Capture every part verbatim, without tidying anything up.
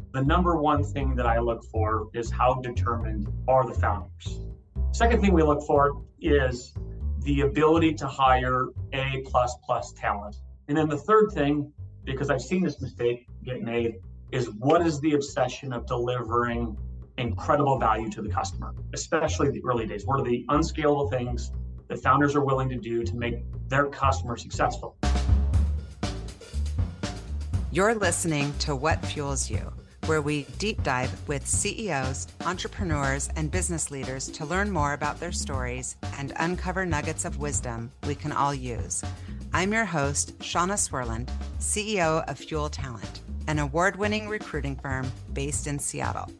the number one thing that I look for is how determined are the founders. Second thing we look for is the ability to hire A plus plus talent. And then the third thing, because I've seen this mistake get made, is what is the obsession of delivering incredible value to the customer, especially the early days? What are the unscalable things that founders are willing to do to make their customer successful? You're listening to What Fuels You, where we deep dive with C E Os, entrepreneurs, and business leaders to learn more about their stories and uncover nuggets of wisdom we can all use. I'm your host, Shauna Swerland, C E O of Fuel Talent, an award-winning recruiting firm based in Seattle.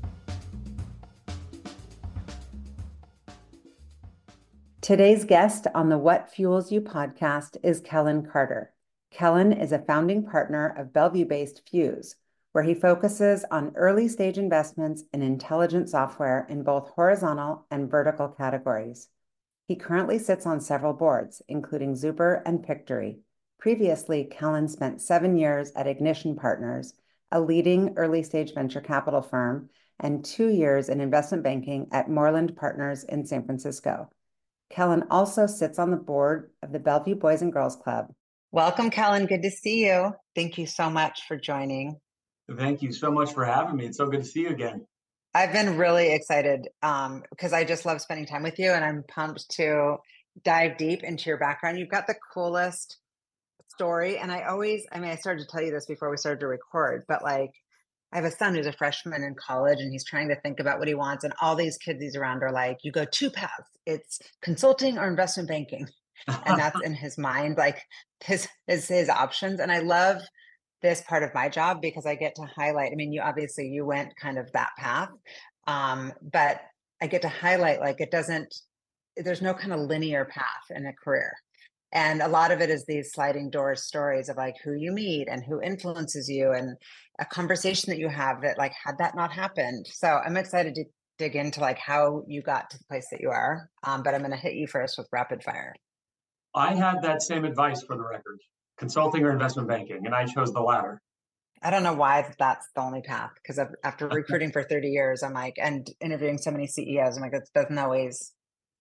Today's guest on the What Fuels You podcast is Kellen Carter. Kellen is a founding partner of Bellevue-based Fuse, where he focuses on early-stage investments in intelligent software in both horizontal and vertical categories. He currently sits on several boards, including Zuber and Pictory. Previously, Kellen spent seven years at Ignition Partners, a leading early-stage venture capital firm, and two years in investment banking at Moreland Partners in San Francisco. Kellen also sits on the board of the Bellevue Boys and Girls Club. Welcome, Kellen. Good to see you. Thank you so much for joining. Thank you so much for having me. It's so good to see you again. I've been really excited um, because I just love spending time with you, and I'm pumped to dive deep into your background. You've got the coolest story. And I always, I mean, I started to tell you this before we started to record, but like, I have a son who's a freshman in college and he's trying to think about what he wants. And all these kids he's around are like, you go two paths. It's consulting or investment banking. And that's in his mind, like his, his, his options. And I love this part of my job because I get to highlight, I mean, you obviously, you went kind of that path, um, but I get to highlight, like, it doesn't, there's no kind of linear path in a career. And a lot of it is these sliding doors stories of like who you meet and who influences you and a conversation that you have that like, had that not happened. So I'm excited to dig into like how you got to the place that you are. Um, but I'm going to hit you first with rapid fire. I had that same advice for the record, consulting or investment banking, and I chose the latter. I don't know why that's the only path, because after recruiting for thirty years, I'm like, and interviewing so many C E Os, I'm like, it doesn't always,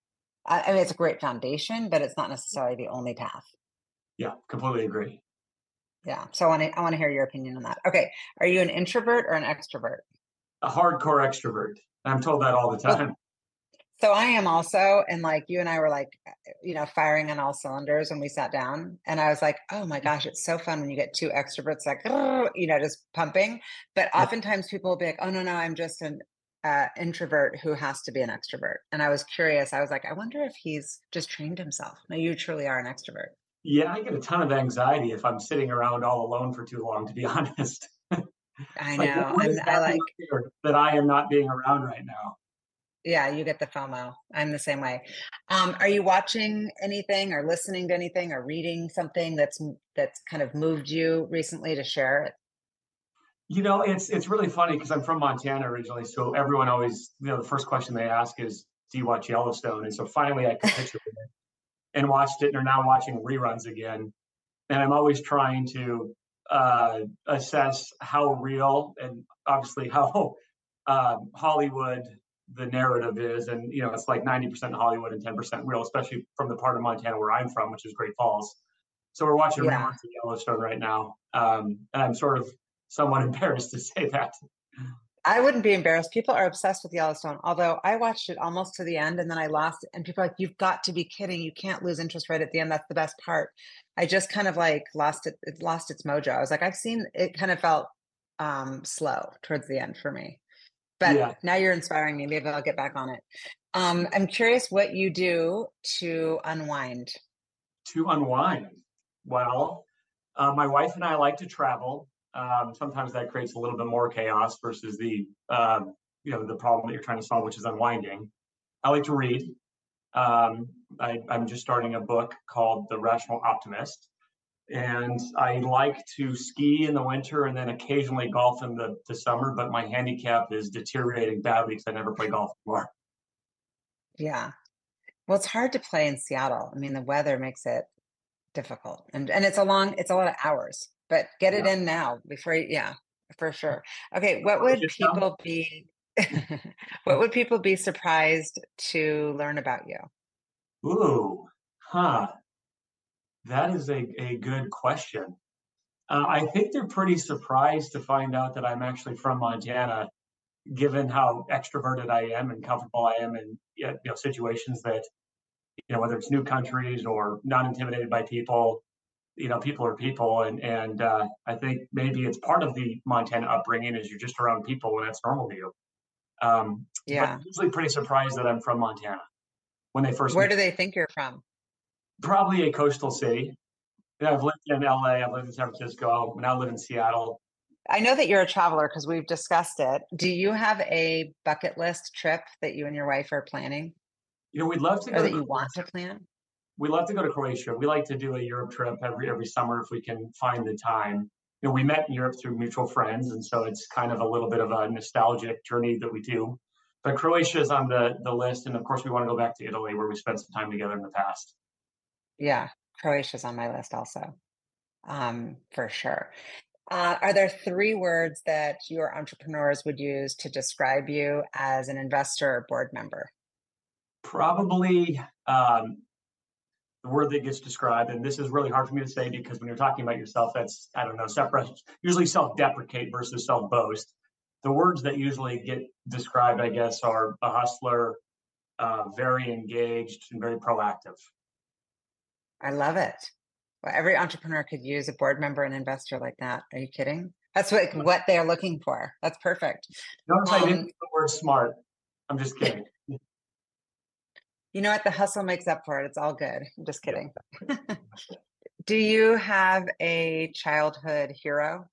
I mean, it's a great foundation, but it's not necessarily the only path. Yeah, completely agree. Yeah. So I want to, I want to hear your opinion on that. Okay. Are you an introvert or an extrovert? A hardcore extrovert. I'm told that all the time. Well, so I am also, and like you and I were like, you know, firing on all cylinders when we sat down, and I was like, oh my gosh, it's so fun when you get two extroverts, like, you know, just pumping. But oftentimes people will be like, oh no, no, I'm just an uh, introvert who has to be an extrovert. And I was curious. I was like, I wonder if he's just trained himself. No, you truly are an extrovert. Yeah, I get a ton of anxiety if I'm sitting around all alone for too long, to be honest. I Like, know. what is And I like that I am not being around right now? Yeah, you get the FOMO. I'm the same way. Um, are you watching anything or listening to anything or reading something that's that's kind of moved you recently to share it? You know, it's it's really funny because I'm from Montana originally, so everyone always, you know, the first question they ask is, "Do you watch Yellowstone?" And so finally, I capitulated and watched it, and are now watching reruns again. And I'm always trying to uh, assess how real and obviously how um, Hollywood the narrative is. And, you know, it's like ninety percent Hollywood and ten percent real, especially from the part of Montana where I'm from, which is Great Falls. So we're watching Yeah. reruns of Yellowstone right now. Um, and I'm sort of somewhat embarrassed to say that. I wouldn't be embarrassed. People are obsessed with Yellowstone, although I watched it almost to the end and then I lost it. And people are like, you've got to be kidding. You can't lose interest right at the end. That's the best part. I just kind of like lost it. It lost its mojo. I was like, I've seen it kind of felt um, slow towards the end for me. But yeah. Now you're inspiring me. Maybe I'll get back on it. Um, I'm curious what you do to unwind. To unwind? Well, uh, my wife and I like to travel. Um, sometimes that creates a little bit more chaos versus the, um, you know, the problem that you're trying to solve, which is unwinding. I like to read. Um, I, I'm just starting a book called The Rational Optimist. And I like to ski in the winter and then occasionally golf in the, the summer, but my handicap is deteriorating badly because I never play golf anymore. Yeah. Well, it's hard to play in Seattle. I mean, the weather makes it difficult. And and it's a long, it's a lot of hours, but get it yeah. in now before, you, yeah. For sure. Okay, what would Croatia's come? people be what would people be surprised to learn about you? Ooh, huh. That is a, a good question. Uh, I think they're pretty surprised to find out that I'm actually from Montana, given how extroverted I am and comfortable I am in yeah, you know situations that you know whether it's new countries or not intimidated by people. You know, people are people, and and uh, I think maybe it's part of the Montana upbringing is you're just around people and that's normal to you. Um, but Yeah. usually pretty surprised that I'm from Montana when they first Where meet. do they think you're from? Probably a coastal city. Yeah, I've lived in L A, I've lived in San Francisco, now I live in Seattle. I know that you're a traveler because we've discussed it. Do you have a bucket list trip that you and your wife are planning You know, we'd love to or go to that you want to Croatia. plan? We love to go to Croatia. We like to do a Europe trip every every summer if we can find the time. You know, we met in Europe through mutual friends, and so it's kind of a little bit of a nostalgic journey that we do. But Croatia is on the the list, and of course, we want to go back to Italy where we spent some time together in the past. Yeah, Croatia's on my list also, um, for sure. Uh, are there three words that your entrepreneurs would use to describe you as an investor or board member? Probably um, the word that gets described, and this is really hard for me to say because when you're talking about yourself, that's I don't know, separate, usually self-deprecate versus self-boast. The words that usually get described, I guess, are a hustler, uh, very engaged, and very proactive. I love it. Well, every entrepreneur could use a board member and investor like that. Are you kidding? That's what what they're looking for. That's perfect. Notice I didn't Um, use the word smart. I'm just kidding. you know what? The hustle makes up for it. It's all good. I'm just Yeah. kidding. Do you have a childhood hero?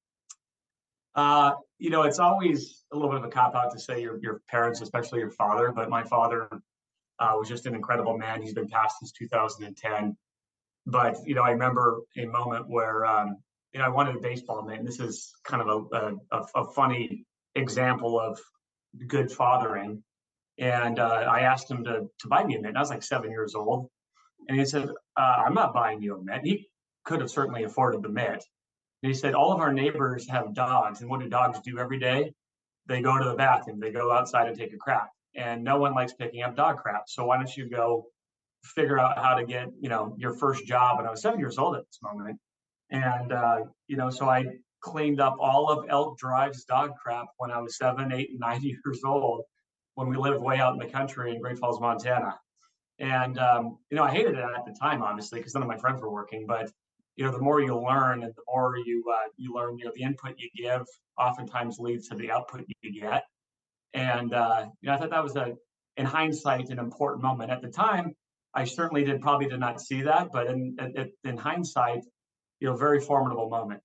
Uh, you know, it's always a little bit of a cop out to say your your parents, especially your father. But my father uh, was just an incredible man. He's been passed since two thousand ten. But you know, I remember a moment where um, you know I wanted a baseball mitt. And this is kind of a, a, a funny example of good fathering. And uh, I asked him to to buy me a mitt. And I was like seven years old, and he said, uh, "I'm not buying you a mitt." He could have certainly afforded the mitt. And he said, "All of our neighbors have dogs, and what do dogs do every day? They go to the bathroom. They go outside and take a crap, and no one likes picking up dog crap. So why don't you go figure out how to get you know your first job?" And I was seven years old at this moment, and uh, you know, so I cleaned up all of Elk Drive's dog crap when I was seven, eight, and nine years old when we lived way out in the country in Great Falls, Montana. And um, you know, I hated it at the time, obviously, because none of my friends were working. But you know, the more you learn, and the more you uh, you learn, you know, the input you give oftentimes leads to the output you get. And uh, you know, I thought that was a, in hindsight, an important moment. At the time, I certainly did probably did not see that, but in in, in hindsight, you know, very formidable moment.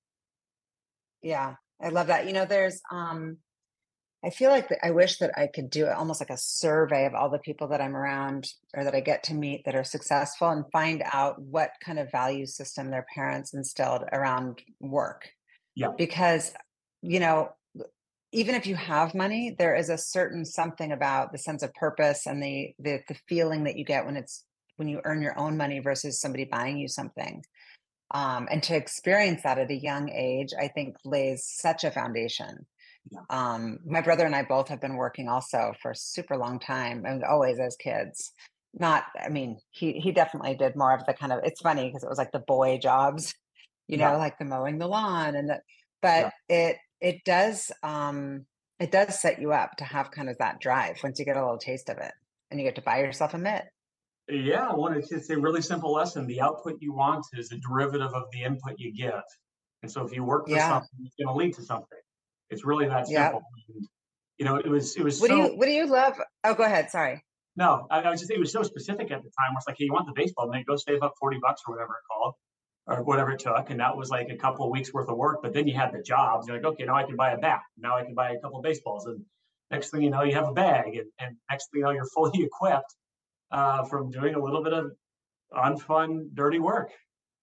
Yeah, I love that. You know, there's um I feel like that I wish that I could do it almost like a survey of all the people that I'm around or that I get to meet that are successful and find out what kind of value system their parents instilled around work. Yeah, Because, you know, even if you have money, there is a certain something about the sense of purpose and the the the feeling that you get when it's when you earn your own money versus somebody buying you something. Um, and to experience that at a young age, I think lays such a foundation. yeah, Um, my brother and I both have been working also for a super long time and always as kids. Not, I mean, he he definitely did more of the kind of, it's funny because it was like the boy jobs, you know, yeah, like the mowing the lawn and the, but yeah. it it does um it does set you up to have kind of that drive once you get a little taste of it and you get to buy yourself a mitt. Yeah, well, it's, it's a really simple lesson. The output you want is a derivative of the input you give. And so if you work for Yeah. something, it's going to lead to something. It's really that Yeah. simple. And, you know, it was it was What do so you what do you love? Oh, go ahead. Sorry. no, I, I was just it was so specific at the time. Where it's like, hey, you want the baseball, man? Go save up forty bucks or whatever it called, or whatever it took, and that was like a couple of weeks worth of work. But then you had the jobs. You're like, okay, now I can buy a bat. Now I can buy a couple of baseballs, and next thing you know, you have a bag, and, and next thing you know, you're fully equipped uh, from doing a little bit of unfun, dirty work.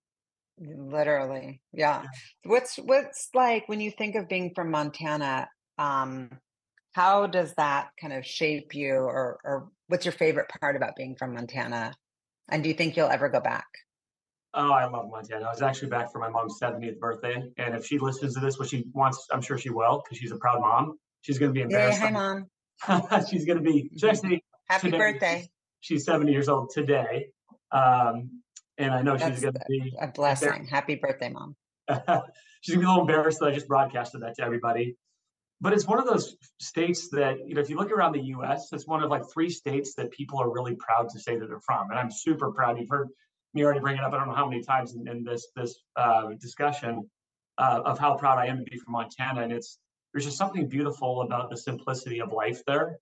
Literally. Yeah. What's what's like when you think of being from Montana, um, how does that kind of shape you or or what's your favorite part about being from Montana? And do you think you'll ever go back? Oh, I love Montana. I was actually back for my mom's seventieth birthday, and if she listens to this, which she wants, I'm sure she will, because she's a proud mom. She's going to be Yay! embarrassed. Hi, mom. She's going to be. She Mhm. actually Happy today. She's, birthday. she's seventy years old today, um, and I know she's That's going to be a embarrassed. blessing. Happy birthday, mom. She's going to be a little embarrassed that I just broadcasted that to everybody. But it's one of those states that, you know, if you look around the U S, it's one of like three states that people are really proud to say that they're from. And I'm super proud. You've heard me already bring it up. I don't know how many times in, in this this uh, discussion uh, of how proud I am to be from Montana. And it's there's just something beautiful about the simplicity of life there.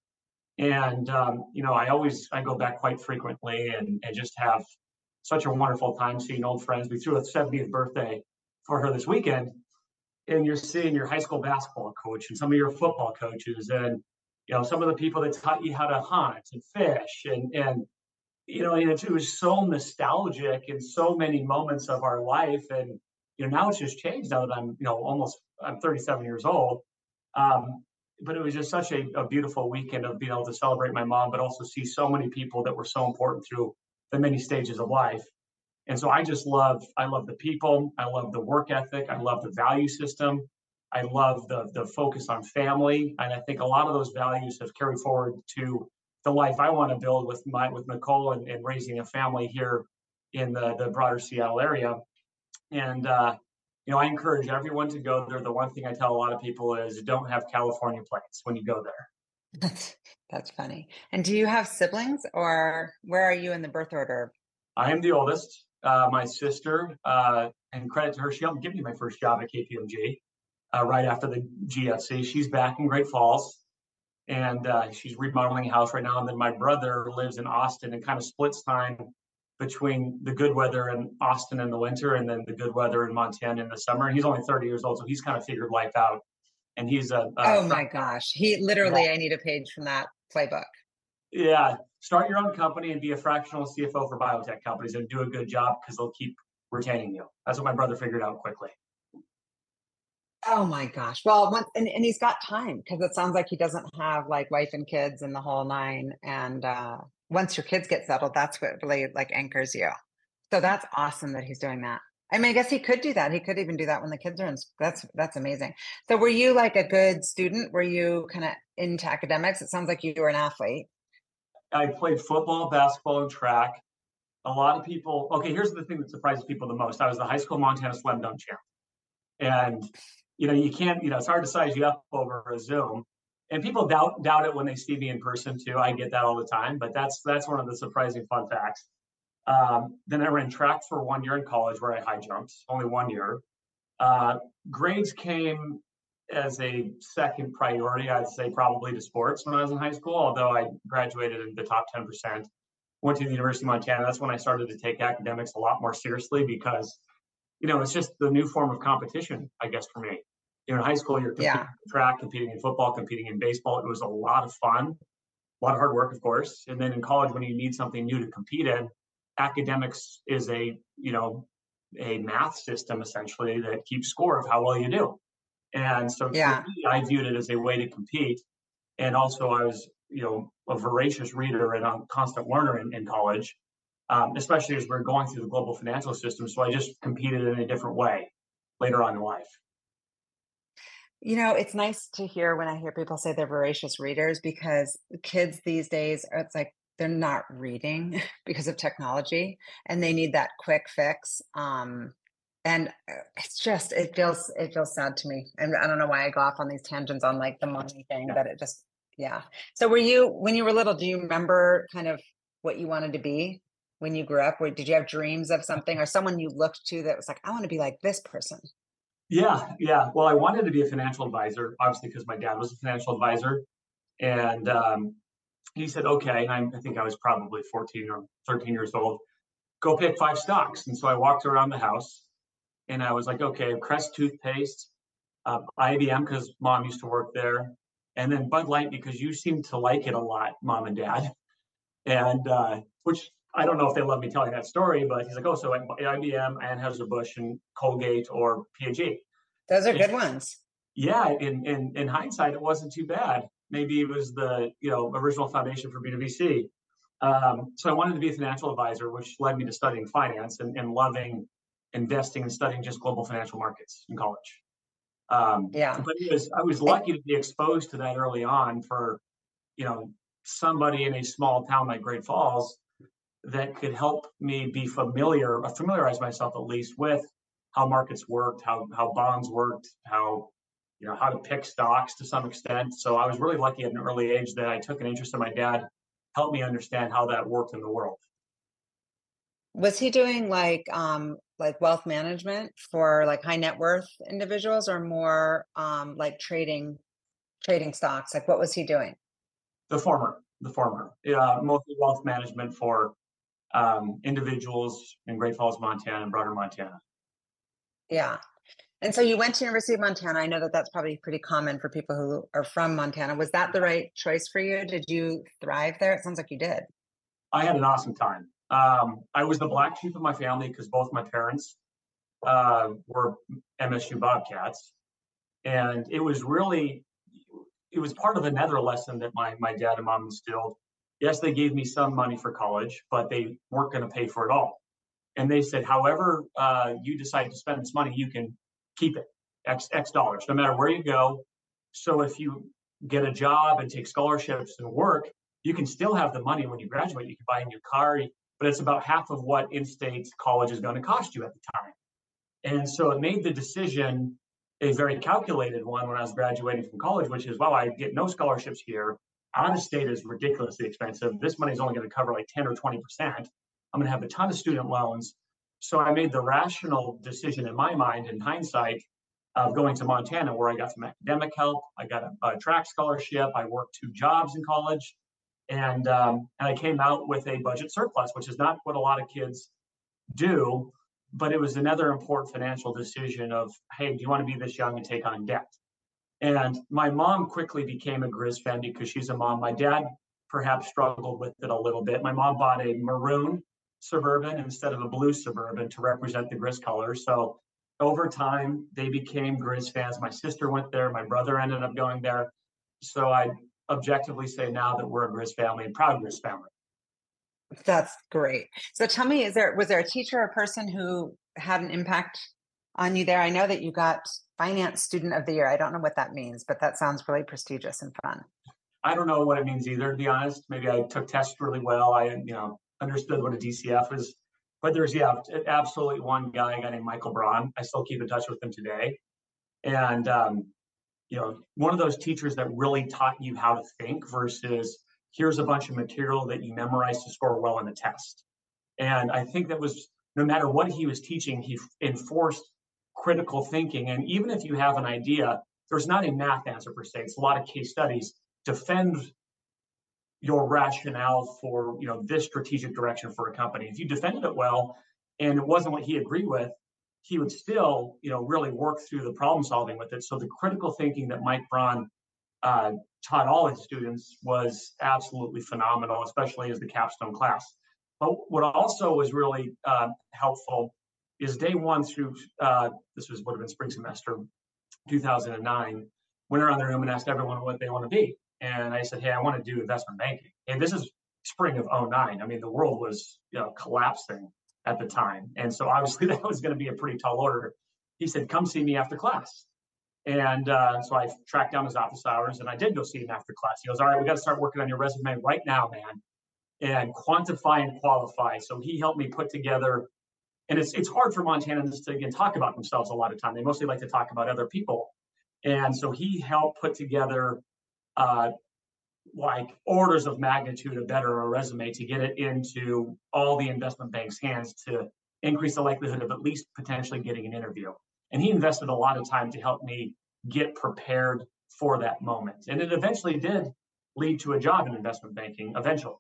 And um, you know, I always I go back quite frequently and, and just have such a wonderful time seeing old friends. We threw a seventieth birthday for her this weekend, and you're seeing your high school basketball coach and some of your football coaches and you know some of the people that taught you how to hunt and fish and and you know and it, it was so nostalgic in so many moments of our life. And you know now it's just changed now that I'm you know almost I'm thirty-seven years old. um, but it was just such a, a beautiful weekend of being able to celebrate my mom, but also see so many people that were so important through the many stages of life. And so I just love, I love the people. I love the work ethic. I love the value system. I love the the focus on family. And I think a lot of those values have carried forward to the life I want to build with my with Nicole and, and raising a family here in the, the broader Seattle area. And uh, you know, I encourage everyone to go there. The one thing I tell a lot of people is don't have California plans when you go there. That's that's funny. And do you have siblings, or where are you in the birth order? I am the oldest. Uh, my sister, uh, and credit to her, she helped give me my first job at K P M G uh, right after the G F C. She's back in Great Falls, and uh, she's remodeling a house right now. And then my brother lives in Austin and kind of splits time between the good weather in Austin in the winter and then the good weather in Montana in the summer. And he's only thirty years old, so he's kind of figured life out. And he's a, a Oh my gosh. He literally, I need a page from that playbook. yeah, start your own company and be a fractional C F O for biotech companies and do a good job because they'll keep retaining you. That's what my brother figured out quickly. Oh my gosh. Well, once, and, and he's got time because it sounds like he doesn't have like wife and kids and the whole nine. And uh, once your kids get settled, that's what really like anchors you. So that's awesome that he's doing that. I mean, I guess he could do that. He could even do that when the kids are in school. That's that's amazing. So were you like a good student? Were you kind of into academics? It sounds like you were an athlete. I played football, basketball, and track. A lot of people, okay, here's the thing that surprises people the most. I was the high school Montana slam dunk champ. And, you know, you can't, you know, it's hard to size you up over a Zoom. And people doubt doubt it when they see me in person too. I get that all the time, but that's that's one of the surprising fun facts. Um, then I ran track for one year in college where I high jumped, only one year. Uh, grades came as a second priority, I'd say probably to sports when I was in high school, although I graduated in the top ten percent. Went to the University of Montana. That's when I started to take academics a lot more seriously because, you know, it's just the new form of competition, I guess, for me. You know, in high school, you're competing Yeah. in track, competing in football, competing in baseball. It was a lot of fun, a lot of hard work, of course. And then in college, when you need something new to compete in, academics is a, you know, a math system essentially that keeps score of how well you do. And so for Yeah. me, I viewed it as a way to compete. And also, I was, you know, a voracious reader and a constant learner in, in college, um, especially as we're going through the global financial system. So I just competed in a different way later on in life. You know, it's nice to hear when I hear people say they're voracious readers because kids these days, it's like they're not reading because of technology and they need that quick fix. Um, and uh, it's just, it feels, it feels sad to me. And I don't know why I go off on these tangents on like the money thing, Yeah. but it just, yeah. So were you, when you were little, do you remember kind of what you wanted to be when you grew up? Or did you have dreams of something or someone you looked to that was like, I want to be like this person? Yeah, yeah. Well, I wanted to be a financial advisor, obviously, because my dad was a financial advisor. And um, he said, okay. And I, I think I was probably fourteen or thirteen years old. Go pick five stocks. And so I walked around the house and I was like, okay, Crest toothpaste, uh, I B M because mom used to work there, and then Bud Light because you seem to like it a lot, mom and dad. And uh, which I don't know if they love me telling that story, but he's like, oh, so I B M, Anheuser-Busch, and Colgate or P and G. Those are And good ones. yeah, in, in in hindsight, it wasn't too bad. Maybe it was the you know original foundation for B two B C. Um, so I wanted to be a financial advisor, which led me to studying finance and, and loving investing and studying just global financial markets in college. Um, Yeah. but it was I was And lucky to be exposed to that early on for, you know, somebody in a small town like Great Falls that could help me be familiar, uh, familiarize myself at least with how markets worked, how how bonds worked, how you know how to pick stocks to some extent. So I was really lucky at an early age that I took an interest in my dad, helped me understand how that worked in the world. was he doing like um like wealth management for like high net worth individuals or more um like trading trading stocks? Like what was he doing? The former, the former, uh, mostly wealth management for um, individuals in Great Falls, Montana, and broader Montana. Yeah. And so you went to University of Montana. I know that that's probably pretty common for people who are from Montana. Was that the right choice for you? Did you thrive there? It sounds like you did. I had an awesome time. Um, I was the black sheep of my family because both my parents uh, were M S U Bobcats, and it was really it was part of another lesson that my my dad and mom instilled. Yes, they gave me some money for college, but they weren't going to pay for it all. And they said, however uh, you decide to spend this money, you can keep it X X dollars, no matter where you go. So if you get a job and take scholarships and work, you can still have the money when you graduate. You can buy a new car, but it's about half of what in-state college is going to cost you at the time. And so it made the decision a very calculated one when I was graduating from college, which is, well, I get no scholarships here. Out of state is ridiculously expensive. This money is only going to cover like ten or twenty percent. I'm going to have a ton of student loans. So I made the rational decision in my mind, in hindsight, of going to Montana, where I got some academic help. I got a, a track scholarship. I worked two jobs in college. And, um, and I came out with a budget surplus, which is not what a lot of kids do, but it was another important financial decision of, hey, do you want to be this young and take on debt? And my mom quickly became a Grizz fan because she's a mom. My dad perhaps struggled with it a little bit. My mom bought a maroon Suburban instead of a blue Suburban to represent the Grizz colors. So over time, they became Grizz fans. My sister went there. My brother ended up going there. So I objectively say now that we're a Grizz family and proud Grizz family. That's great. So tell me, is there was there a teacher or person who had an impact on you there? I know that you got finance student of the year. I don't know what that means, but that sounds really prestigious and fun. I don't know what it means either, to be honest. Maybe I took tests really well. I, you know, understood what a D C F is. But there's, yeah, absolutely one guy, a guy named Michael Braun. I still keep in touch with him today. And, um, you know, one of those teachers that really taught you how to think versus here's a bunch of material that you memorize to score well on a test. And I think that was no matter what he was teaching, he enforced critical thinking. And even if you have an idea, there's not a math answer per se. It's a lot of case studies. Defend your rationale for you know this strategic direction for a company. If you defended it well, and it wasn't what he agreed with, he would still you know really work through the problem solving with it. So the critical thinking that Mike Braun uh, taught all his students was absolutely phenomenal, especially as the capstone class. But what also was really uh, helpful is day one through uh, this was would have been spring semester two thousand nine. Went around the room and asked everyone what they want to be. And I said, hey, I want to do investment banking. And this is spring of oh nine. I mean, the world was you know collapsing at the time. And so obviously that was going to be a pretty tall order. He said, come see me after class. And uh, so I tracked down his office hours and I did go see him after class. He goes, all right, we got to start working on your resume right now, man, and quantify and qualify. So he helped me put together, and it's it's hard for Montanans to again talk about themselves a lot of time. They mostly like to talk about other people. And so he helped put together uh, like orders of magnitude of better a resume to get it into all the investment banks' hands to increase the likelihood of at least potentially getting an interview. And he invested a lot of time to help me get prepared for that moment. And it eventually did lead to a job in investment banking eventually.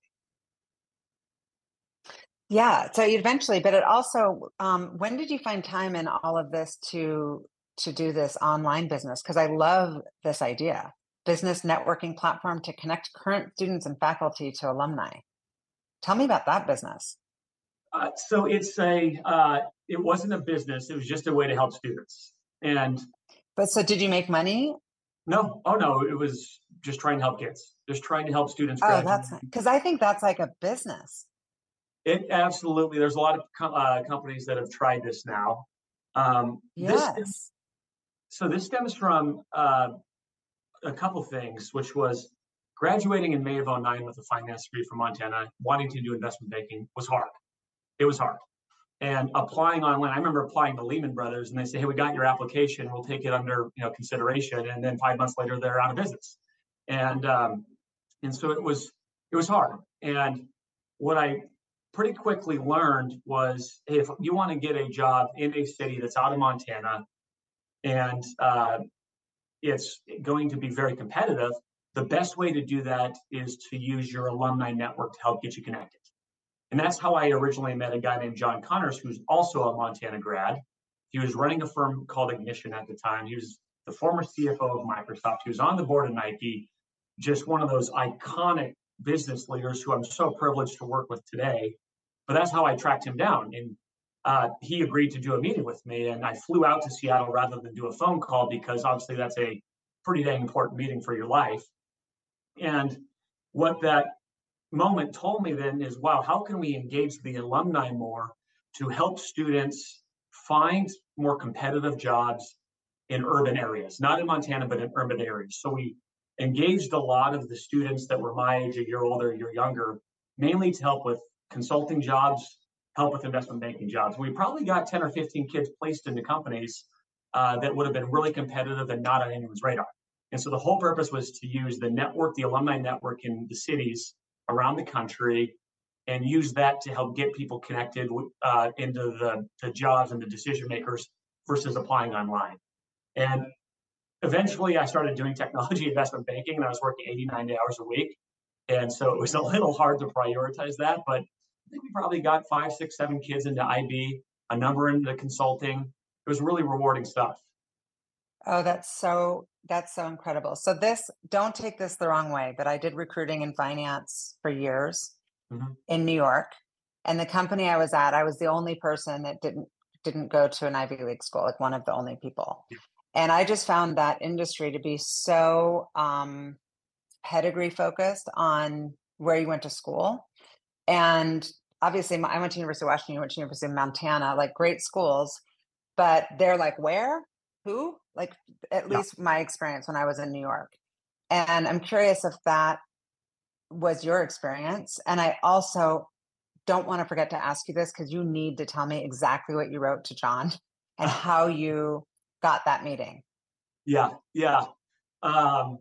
Yeah. So eventually, but it also, um, when did you find time in all of this to to do this online business? Because I love this idea, business networking platform to connect current students and faculty to alumni. Tell me about that business. Uh, so it's a, uh, it wasn't a business. It was just a way to help students. And But so did you make money? no, oh no, it was just trying to help kids, just trying to help students Oh, graduate. that's because I think that's like a business. It absolutely. There's a lot of co- uh, companies that have tried this now. Um, this Yes. so this stems from uh, a couple things, which was graduating in May of 'oh nine with a finance degree from Montana, wanting to do investment banking was hard. It was hard. And applying online, I remember applying to Lehman Brothers, and they say, "Hey, we got your application. We'll take it under you know consideration." And then five months later, they're out of business. And um, and so it was it was hard. And what I pretty quickly learned was, hey, if you want to get a job in a city that's out of Montana and uh, it's going to be very competitive, the best way to do that is to use your alumni network to help get you connected. And that's how I originally met a guy named John Connors, who's also a Montana grad. He was running a firm called Ignition at the time. He was the former C F O of Microsoft. He was on the board of Nike, just one of those iconic business leaders who I'm so privileged to work with today. But that's how I tracked him down. And uh, he agreed to do a meeting with me. And I flew out to Seattle rather than do a phone call because obviously that's a pretty dang important meeting for your life. And what that moment told me then is, wow, how can we engage the alumni more to help students find more competitive jobs in urban areas, not in Montana, but in urban areas. So we engaged a lot of the students that were my age, a year older, a year younger, mainly to help with consulting jobs, help with investment banking jobs. We probably got ten or fifteen kids placed into companies uh, that would have been really competitive and not on anyone's radar. And so the whole purpose was to use the network, the alumni network in the cities around the country, and use that to help get people connected uh, into the, the jobs and the decision makers versus applying online. And eventually I started doing technology investment banking, and I was working eighty, ninety hours a week. And so it was a little hard to prioritize that, but I think we probably got five, six, seven kids into I B, a number into consulting. It was really rewarding stuff. Oh, that's so that's so incredible. So this, don't take this the wrong way, but I did recruiting and finance for years Mm-hmm. in New York. And the company I was at, I was the only person that didn't didn't go to an Ivy League school, like one of the only people. Yeah. And I just found that industry to be so um, pedigree focused on where you went to school. And obviously, I went to University of Washington, you went to University of Montana, like great schools, but they're like, where? Who? Like, at Yeah. least my experience when I was in New York. And I'm curious if that was your experience. And I also don't want to forget to ask you this because you need to tell me exactly what you wrote to John and how you got that meeting. Yeah, yeah. Um,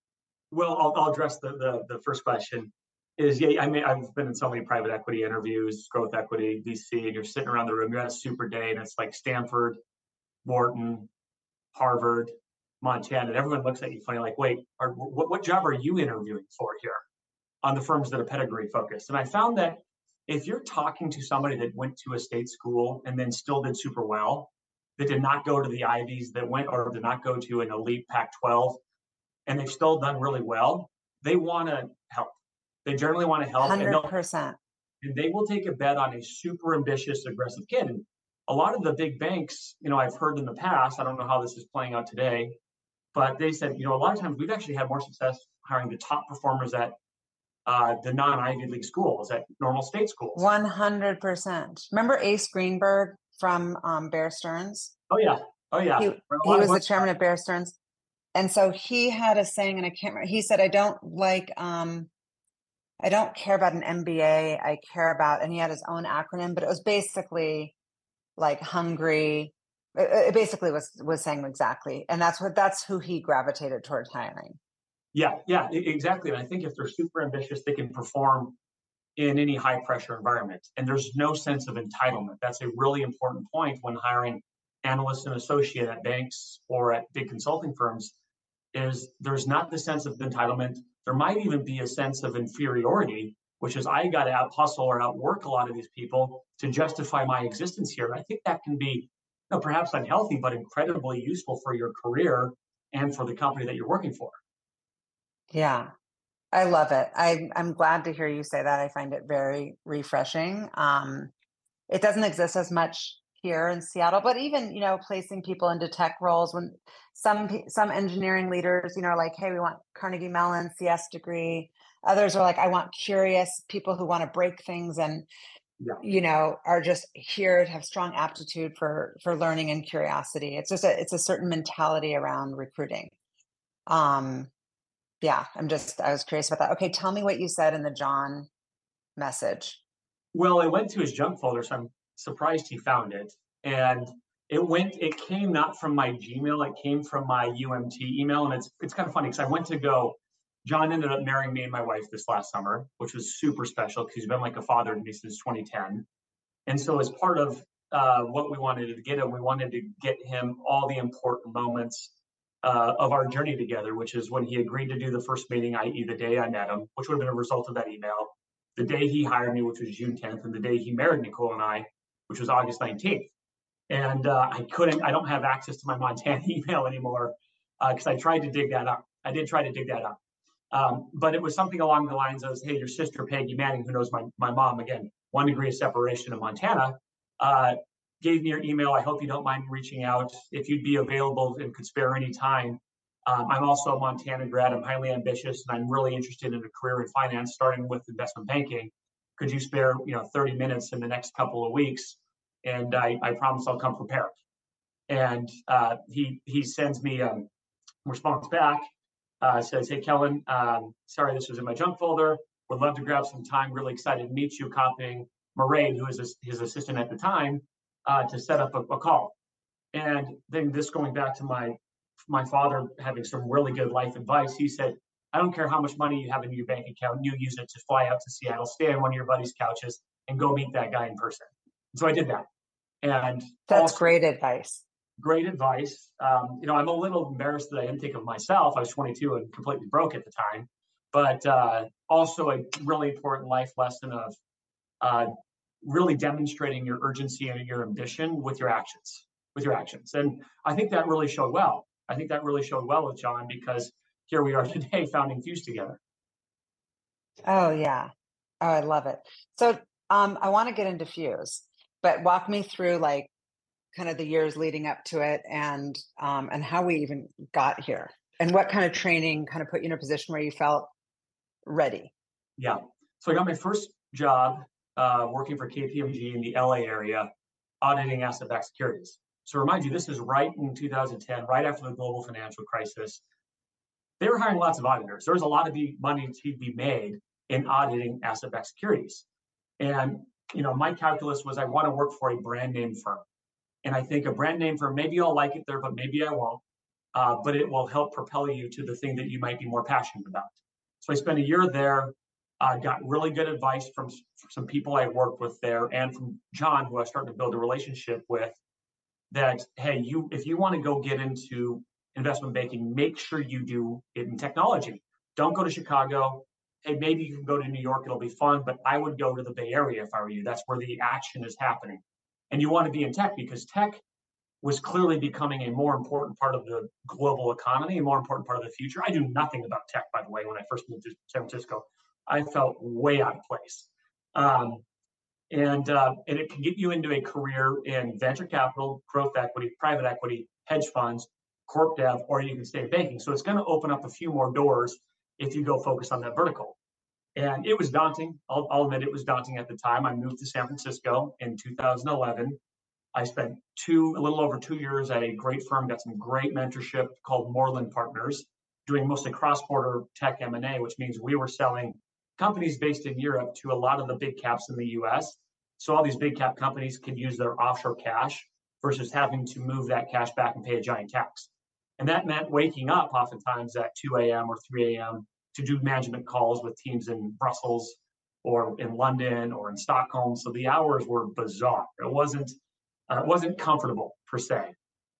well, I'll, I'll address the, the the first question. Is yeah, I mean, I've been in so many private equity interviews, growth equity, V C, and you're sitting around the room. You're at a super day, and it's like Stanford, Wharton, Harvard, Montana, and everyone looks at you funny, like, wait, are, what what job are you interviewing for here? On the firms that are pedigree focused, and I found that if you're talking to somebody that went to a state school and then still did super well, that did not go to the Ivies, that went or did not go to an elite Pac twelve, and they've still done really well, they want to help. They generally want to help, and they'll one hundred percent. and they will take a bet on a super ambitious, aggressive kid. And a lot of the big banks, you know, I've heard in the past, I don't know how this is playing out today, but they said, you know, a lot of times we've actually had more success hiring the top performers at uh, the non-Ivy League schools, at normal state schools. one hundred percent. Remember Ace Greenberg from um, Bear Stearns? Oh yeah, oh yeah. He, he was the chairman of Bear Stearns. And so he had a saying, and I can't remember, he said, I don't like, um, I don't care about an M B A. I care about, and he had his own acronym, but it was basically like hungry. It, it basically was, was saying exactly. And that's what, that's who he gravitated towards hiring. Yeah, yeah, exactly. And I think if they're super ambitious, they can perform in any high pressure environment. And there's no sense of entitlement. That's a really important point when hiring analysts and associate at banks or at big consulting firms, is there's not the sense of entitlement. There might even be a sense of inferiority, which is I got to out hustle or outwork a lot of these people to justify my existence here. And I think that can be, you know, perhaps unhealthy, but incredibly useful for your career and for the company that you're working for. Yeah, I love it. I, I'm glad to hear you say that. I find it very refreshing. Um, it doesn't exist as much here in Seattle, but even, you know, placing people into tech roles when some pe- some engineering leaders, you know, are like, hey, we want Carnegie Mellon C S degree. Others are like, I want curious people who want to break things and, Yeah. you know, are just here to have strong aptitude for for learning and curiosity. It's just a it's a certain mentality around recruiting. Um, yeah, I'm just I was curious about that. Okay, tell me what you said in the John message. Well, it went to his junk folder, so I'm surprised he found it. And it went, it came not from my Gmail, it came from my U M T email. And it's it's kind of funny because I went to go, John ended up marrying me and my wife this last summer, which was super special because he's been like a father to me since twenty ten. And so as part of uh, what we wanted to get him, we wanted to get him all the important moments uh, of our journey together, which is when he agreed to do the first meeting, that is the day I met him, which would have been a result of that email, the day he hired me, which was June tenth, and the day he married Nicole and I, which was August nineteenth. And uh, I couldn't, I don't have access to my Montana email anymore because uh, I tried to dig that up. I did try to dig that up. Um, but it was something along the lines of, hey, your sister, Peggy Manning, who knows my, my mom, again, one degree of separation in Montana, uh, gave me your email. I hope you don't mind reaching out. If you'd be available and could spare any time. Um, I'm also a Montana grad. I'm highly ambitious, and I'm really interested in a career in finance, starting with investment banking. Could you spare, you know, thirty minutes in the next couple of weeks? And I, I promise I'll come prepared. And uh, he he sends me a response back, uh, says, hey, Kellen, um, sorry, this was in my junk folder. Would love to grab some time. Really excited to meet you. Copying Murray, who is his, his assistant at the time, uh, to set up a, a call. And then this going back to my my father having some really good life advice. He said, I don't care how much money you have in your bank account, you use it to fly out to Seattle, stay on one of your buddy's couches, and go meet that guy in person. So I did that. And That's also, great advice. great advice. Um, you know, I'm a little embarrassed that I didn't think of myself. I was twenty-two and completely broke at the time, but uh, also a really important life lesson of uh, really demonstrating your urgency and your ambition with your actions, with your actions. And I think that really showed well. I think that really showed well with John because here we are today founding Fuse together. Oh yeah. Oh, I love it. So um I want to get into Fuse, but walk me through like kind of the years leading up to it and um and how we even got here and what kind of training kind of put you in a position where you felt ready. Yeah. So I got my first job uh, working for K P M G in the L A area, auditing asset-backed securities. So remind you, this is right in two thousand ten, right after the global financial crisis. They were hiring lots of auditors. There was a lot of money to be made in auditing asset-backed securities. And you know, my calculus was I want to work for a brand name firm. And I think a brand name firm, maybe I'll like it there, but maybe I won't. Uh, but it will help propel you to the thing that you might be more passionate about. So I spent a year there, uh, got really good advice from some people I worked with there and from John, who I started to build a relationship with, that, hey, you if you want to go get into investment banking, make sure you do it in technology. Don't go to Chicago. Hey, maybe you can go to New York, it'll be fun, but I would go to the Bay Area if I were you. That's where the action is happening. And you want to be in tech because tech was clearly becoming a more important part of the global economy, a more important part of the future. I knew nothing about tech, by the way, when I first moved to San Francisco. I felt way out of place. Um, and, uh, and it can get you into a career in venture capital, growth equity, private equity, hedge funds, corp dev, or you can stay in banking. So it's going to open up a few more doors if you go focus on that vertical. And it was daunting. I'll, I'll admit it was daunting at the time. I moved to San Francisco in two thousand eleven. I spent two, a little over two years at a great firm, got some great mentorship called Moreland Partners, doing mostly cross-border tech M and A, which means we were selling companies based in Europe to a lot of the big caps in the U S. So all these big cap companies could use their offshore cash versus having to move that cash back and pay a giant tax. And that meant waking up oftentimes at two a.m. or three a.m. to do management calls with teams in Brussels or in London or in Stockholm. So the hours were bizarre. It wasn't uh, wasn't comfortable per se,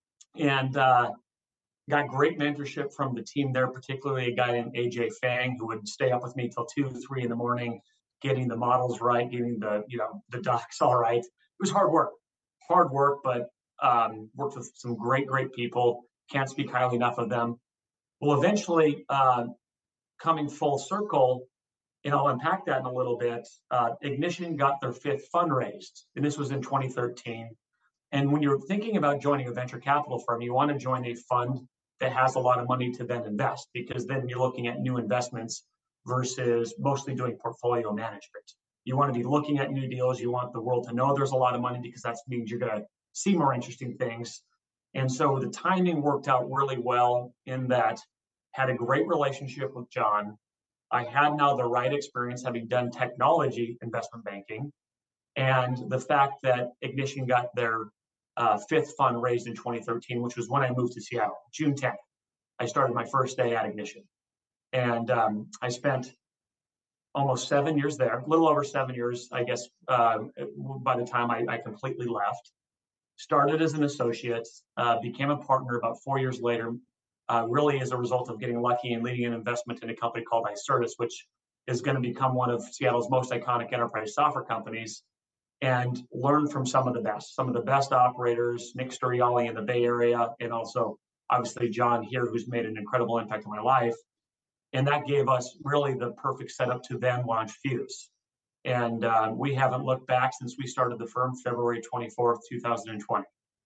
and uh, got great mentorship from the team there, particularly a guy named A J Fang, who would stay up with me till two, three in the morning, getting the models right, getting the you know the docs all right. It was hard work, hard work, but um, worked with some great, great people. Can't speak highly enough of them. Well, eventually, uh, coming full circle, and I'll unpack that in a little bit. Uh, Ignition got their fifth fundraised, and this was in twenty thirteen. And when you're thinking about joining a venture capital firm, you want to join a fund that has a lot of money to then invest, because then you're looking at new investments versus mostly doing portfolio management. You want to be looking at new deals. You want the world to know there's a lot of money, because that means you're going to see more interesting things. And so the timing worked out really well in that had a great relationship with John. I had now the right experience having done technology investment banking, and the fact that Ignition got their uh, fifth fund raised in twenty thirteen, which was when I moved to Seattle, June tenth. I started my first day at Ignition. And um, I spent almost seven years there, a little over seven years, I guess, uh, by the time I, I completely left. Started as an associate, uh, became a partner about four years later, uh, really as a result of getting lucky and leading an investment in a company called Icertis, which is going to become one of Seattle's most iconic enterprise software companies, and learned from some of the best, some of the best operators, Nick Storiali in the Bay Area, and also obviously John here, who's made an incredible impact on my life. And that gave us really the perfect setup to then launch Fuse. And uh, we haven't looked back since we started the firm, February twenty-fourth, two thousand twenty.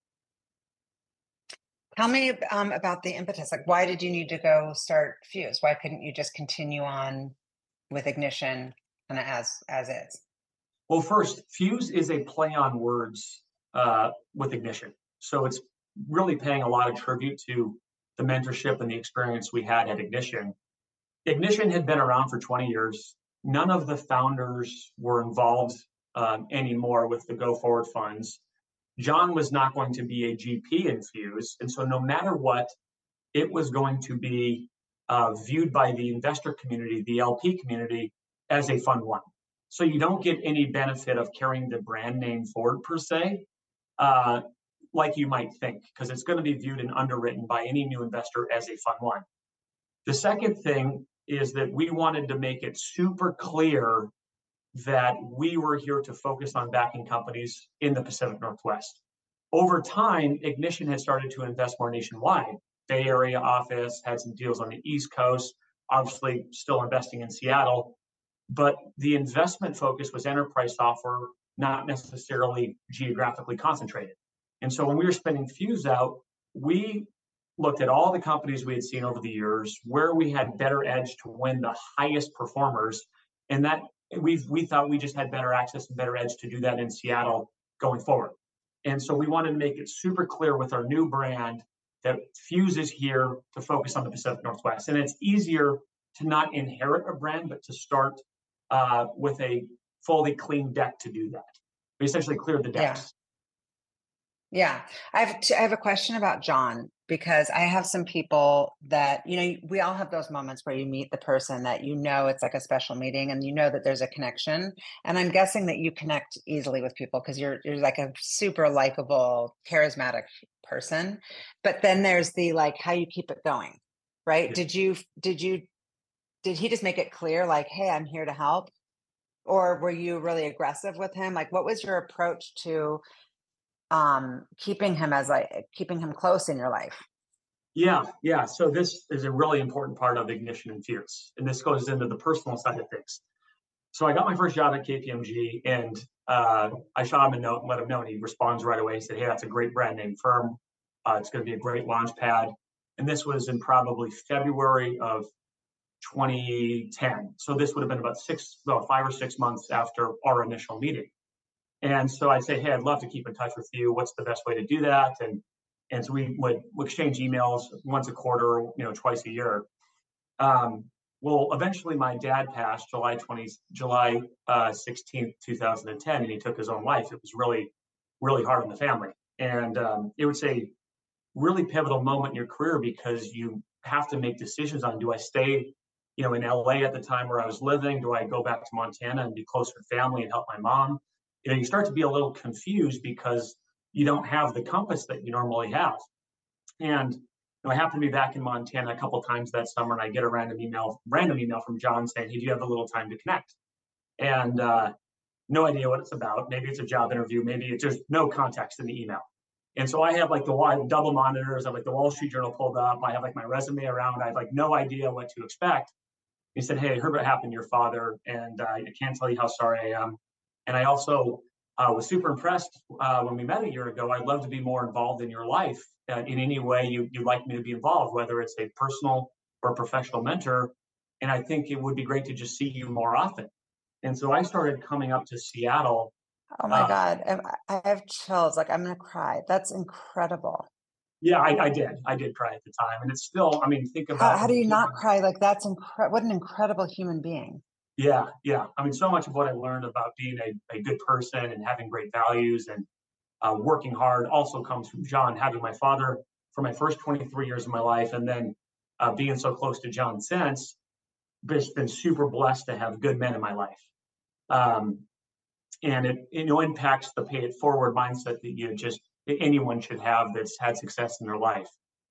Tell me um, about the impetus. Like, why did you need to go start Fuse? Why couldn't you just continue on with Ignition kind of as as is? Well, first, Fuse is a play on words uh, with Ignition. So it's really paying a lot of tribute to the mentorship and the experience we had at Ignition. Ignition had been around for twenty years. None of the founders were involved um, anymore with the Go Forward funds. John was not going to be a G P in Fuse. And so no matter what, it was going to be uh, viewed by the investor community, the L P community, as a fund one. So you don't get any benefit of carrying the brand name forward per se, uh, like you might think, because it's going to be viewed and underwritten by any new investor as a fund one. The second thing is that we wanted to make it super clear that we were here to focus on backing companies in the Pacific Northwest. Over time, Ignition had started to invest more nationwide. Bay Area office, had some deals on the East Coast, obviously still investing in Seattle, but the investment focus was enterprise software, not necessarily geographically concentrated. And so when we were spinning Fuse out, we looked at all the companies we had seen over the years, where we had better edge to win the highest performers, and that we we thought we just had better access and better edge to do that in Seattle going forward. And so we wanted to make it super clear with our new brand that Fuse is here to focus on the Pacific Northwest. And it's easier to not inherit a brand, but to start uh, with a fully clean deck to do that. We essentially cleared the decks. Yeah. Yeah, I have t- I have a question about John, because I have some people that, you know, we all have those moments where you meet the person that, you know, it's like a special meeting and you know that there's a connection. And I'm guessing that you connect easily with people because you're you're like a super likable, charismatic person. But then there's the like how you keep it going, right? Yeah. Did you did you did he just make it clear like, hey, I'm here to help? Or were you really aggressive with him? Like, what was your approach to um keeping him as like keeping him close in your life? Yeah, yeah. So this is a really important part of Ignition and Fuse, and this goes into the personal side of things. So I got my first job at K P M G, and uh, I shot him a note and let him know, and he responds right away. He said, "Hey, that's a great brand name firm. Uh, it's going to be a great launch pad." And this was in probably February of twenty ten. So this would have been about six, well, five or six months after our initial meeting. And so I'd say, "Hey, I'd love to keep in touch with you. What's the best way to do that?" And and so we would exchange emails once a quarter, you know, twice a year. Um, well, eventually my dad passed July twentieth, July uh, sixteenth, two thousand ten, and he took his own life. It was really, really hard on the family. And um, it was a really pivotal moment in your career, because you have to make decisions on, do I stay, you know, in L A at the time where I was living? Do I go back to Montana and be closer to family and help my mom? You know, you start to be a little confused because you don't have the compass that you normally have. And you know, I happened to be back in Montana a couple of times that summer, and I get a random email, random email from John saying, "Hey, do you have a little time to connect?" And uh, no idea what it's about. Maybe it's a job interview. Maybe it's just no context in the email. And so I have like the I have double monitors. I have like the Wall Street Journal pulled up. I have like my resume around. I have like no idea what to expect. He said, "Hey, I heard what happened to your father, and uh, I can't tell you how sorry I am. And I also uh, was super impressed uh, when we met a year ago. I'd love to be more involved in your life uh, in any way you, you'd like me to be involved, whether it's a personal or professional mentor. And I think it would be great to just see you more often. And so I started coming up to Seattle. Oh my Uh, God. I I have chills. Like, I'm going to cry. That's incredible. yeah, I, I did. I did cry at the time. And it's still, I mean, think How, about, how do you not cry? Like, that's incredible. What an incredible human being. yeah, yeah. I mean, so much of what I learned about being a, a good person and having great values and uh, working hard also comes from John, having my father for my first twenty-three years of my life, and then uh, being so close to John since. Just been super blessed to have good men in my life, um, and it you know impacts the pay it forward mindset that you just anyone should have that's had success in their life.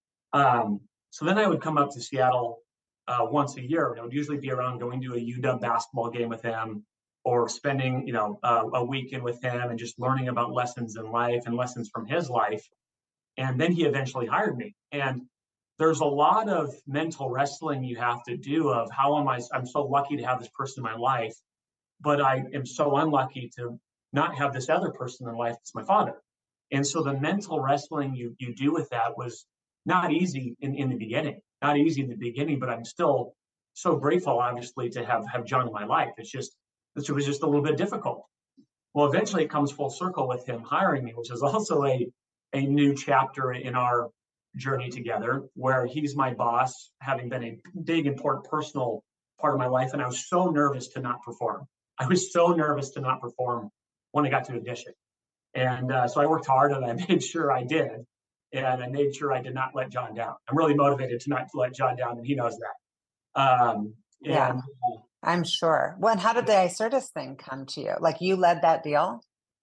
Um, so then I would come up to Seattle uh, once a year, and it would usually be around going to a U W basketball game with him, or spending you know uh, a weekend with him and just learning about lessons in life and lessons from his life. And then he eventually hired me. And there's a lot of mental wrestling you have to do of how am I, I'm so lucky to have this person in my life, but I am so unlucky to not have this other person in life. It's my father. And so the mental wrestling you you do with that was not easy in, in the beginning, not easy in the beginning, but I'm still so grateful, obviously, to have have John in my life. It's just, it was just a little bit difficult. Well, eventually it comes full circle with him hiring me, which is also a a new chapter in our journey together, where he's my boss, having been a big, important personal part of my life. And I was so nervous to not perform. I was so nervous to not perform when I got to Addition. And uh, so I worked hard and I made sure I did. And I made sure I did not let John down. I'm really motivated to not let John down, and he knows that. Um, Yeah, and I'm sure. Well, and how did the Icertis thing come to you? Like, you led that deal?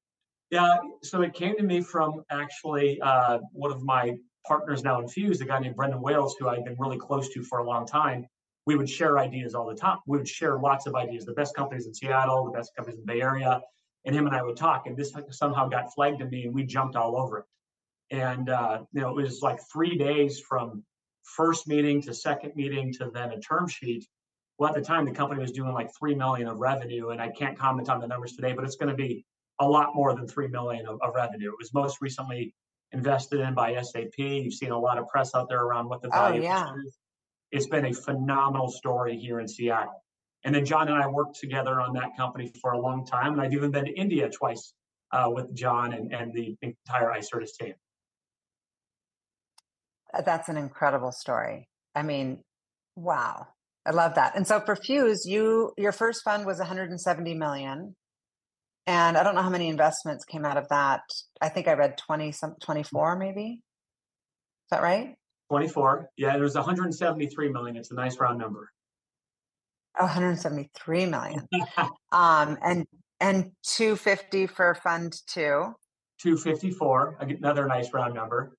Yeah, so it came to me from actually uh, one of my partners now in Fuse, a guy named Brendan Wales, who I've been really close to for a long time. We would share ideas all the time. We would share lots of ideas, the best companies in Seattle, the best companies in the Bay Area, and him and I would talk. And this somehow got flagged to me, and we jumped all over it. And uh, you know, it was like three days from first meeting to second meeting to then a term sheet. Well, at the time, the company was doing like three million of revenue, and I can't comment on the numbers today, but it's going to be a lot more than three million of, of revenue. It was most recently invested in by S A P. You've seen a lot of press out there around what the Oh, valuation yeah. is. It's been a phenomenal story here in Seattle. And then John and I worked together on that company for a long time, and I've even been to India twice uh, with John and, and the entire Icertis team. Uh, That's an incredible story. I mean, wow. I love that. And so for Fuse, you your first fund was one hundred seventy million. And I don't know how many investments came out of that. I think I read twenty some twenty-four maybe. Is that right? twenty-four. Yeah, it was one hundred seventy-three million. It's a nice round number. Oh, one hundred seventy-three million. Um, and and two hundred fifty for fund two. two fifty-four, another nice round number.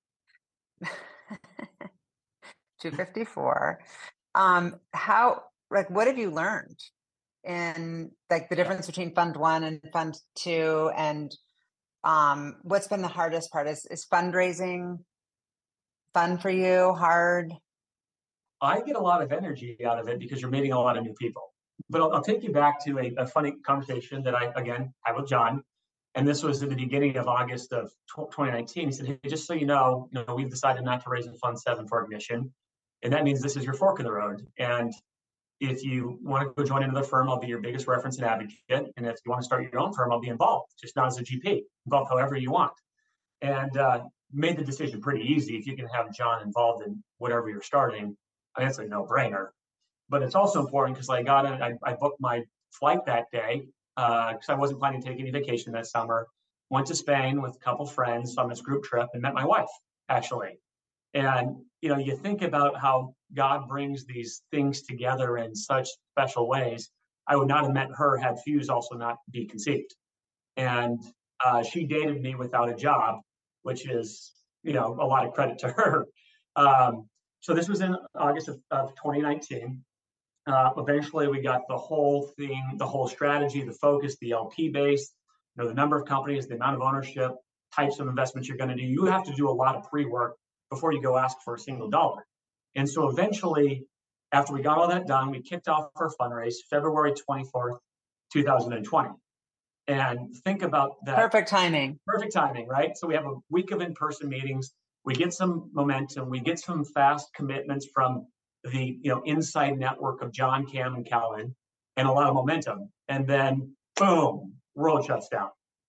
two hundred fifty-four. Um, how, like, what have you learned in, like, the difference between fund one and fund two? And um, what's been the hardest part? Is, is fundraising fun for you? Hard? I get a lot of energy out of it because you're meeting a lot of new people. But I'll, I'll take you back to a, a funny conversation that I, again, had with John. And this was at the beginning of August of twenty nineteen. He said, hey, just so you know, you know, we've decided not to raise in Fund seven for Ignition. And that means this is your fork in the road. And if you want to go join another firm, I'll be your biggest reference and advocate. And if you want to start your own firm, I'll be involved, just not as a G P, involved however you want. And uh, made the decision pretty easy. If you can have John involved in whatever you're starting, I mean, it's a no-brainer. But it's also important because I got it, I, I booked my flight that day because uh, I wasn't planning to take any vacation that summer. Went to Spain with a couple friends on this group trip and met my wife, actually. And you know, you think about how God brings these things together in such special ways. I would not have met her had Fuse also not be conceived. And uh, she dated me without a job, which is, you know, a lot of credit to her. Um, so this was in August of, of twenty nineteen. Uh, eventually, we got the whole thing, the whole strategy, the focus, the L P base, you know, the number of companies, the amount of ownership, types of investments you're going to do. You have to do a lot of pre-work before you go ask for a single dollar. And so eventually, after we got all that done, we kicked off our fundraise February twenty-fourth, two thousand twenty. And think about that. Perfect timing. Perfect timing, right? So we have a week of in-person meetings. We get some momentum. We get some fast commitments from the you know inside network of John, Cam, and Calvin, and a lot of momentum. And then boom, world shuts down,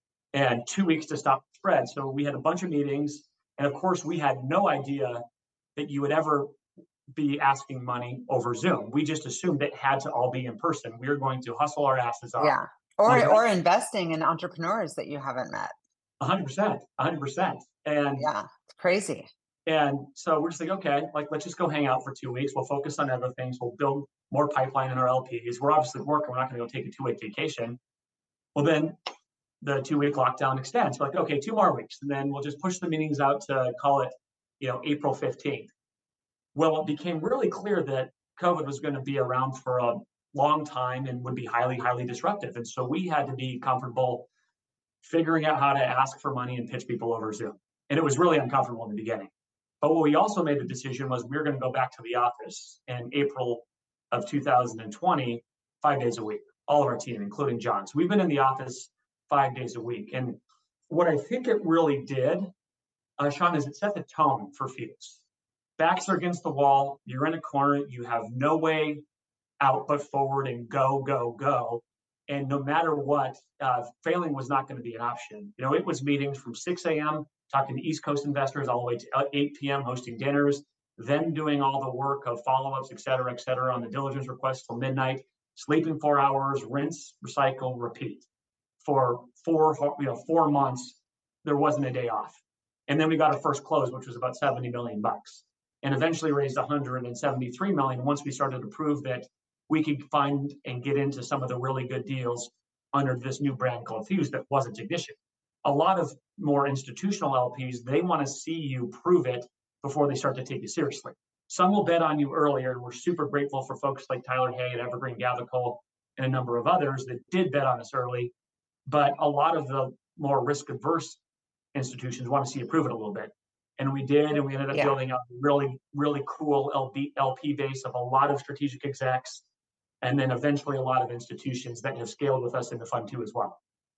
and two weeks to stop the spread. So we had a bunch of meetings, and of course, we had no idea that you would ever be asking money over Zoom. We just assumed it had to all be in person. We were going to hustle our asses off. Yeah. Or or investing in entrepreneurs that you haven't met. A hundred percent, a hundred percent. And yeah, it's crazy. And so we're just like, okay, like let's just go hang out for two weeks. We'll focus on other things. We'll build more pipeline in our L Ps. We're obviously working. We're not going to go take a two-week vacation. Well, then the two-week lockdown extends. We're like, okay, two more weeks, and then we'll just push the meetings out to call it, you know, April fifteenth. Well, it became really clear that COVID was going to be around for a long time and would be highly, highly disruptive. And so we had to be comfortable figuring out how to ask for money and pitch people over Zoom. And it was really uncomfortable in the beginning. But what we also made the decision was we were going to go back to the office in April of two thousand twenty, five days a week, all of our team, including John. So we've been in the office five days a week. And what I think it really did, uh, Sean, is it set the tone for Fuse. Backs are against the wall. You're in a corner. You have no way out but forward and go, go, go. And no matter what, uh, failing was not going to be an option. You know, it was meetings from six a.m., talking to East Coast investors all the way to eight p.m., hosting dinners, then doing all the work of follow-ups, et cetera, et cetera, on the diligence requests till midnight, sleeping four hours, rinse, recycle, repeat. For four, you know, four months, there wasn't a day off. And then we got our first close, which was about seventy million bucks, and eventually raised one hundred seventy-three million once we started to prove that we could find and get into some of the really good deals under this new brand called Fuse that wasn't Ignition. A lot of more institutional L Ps, they want to see you prove it before they start to take you seriously. Some will bet on you earlier, and we're super grateful for folks like Tyler Hay at Evergreen Gavicle and a number of others that did bet on us early. But a lot of the more risk-averse institutions want to see you prove it a little bit. And we did, and we ended up yeah. building a really, really cool L P base of a lot of strategic execs, and then eventually a lot of institutions that have scaled with us in the fund too as well.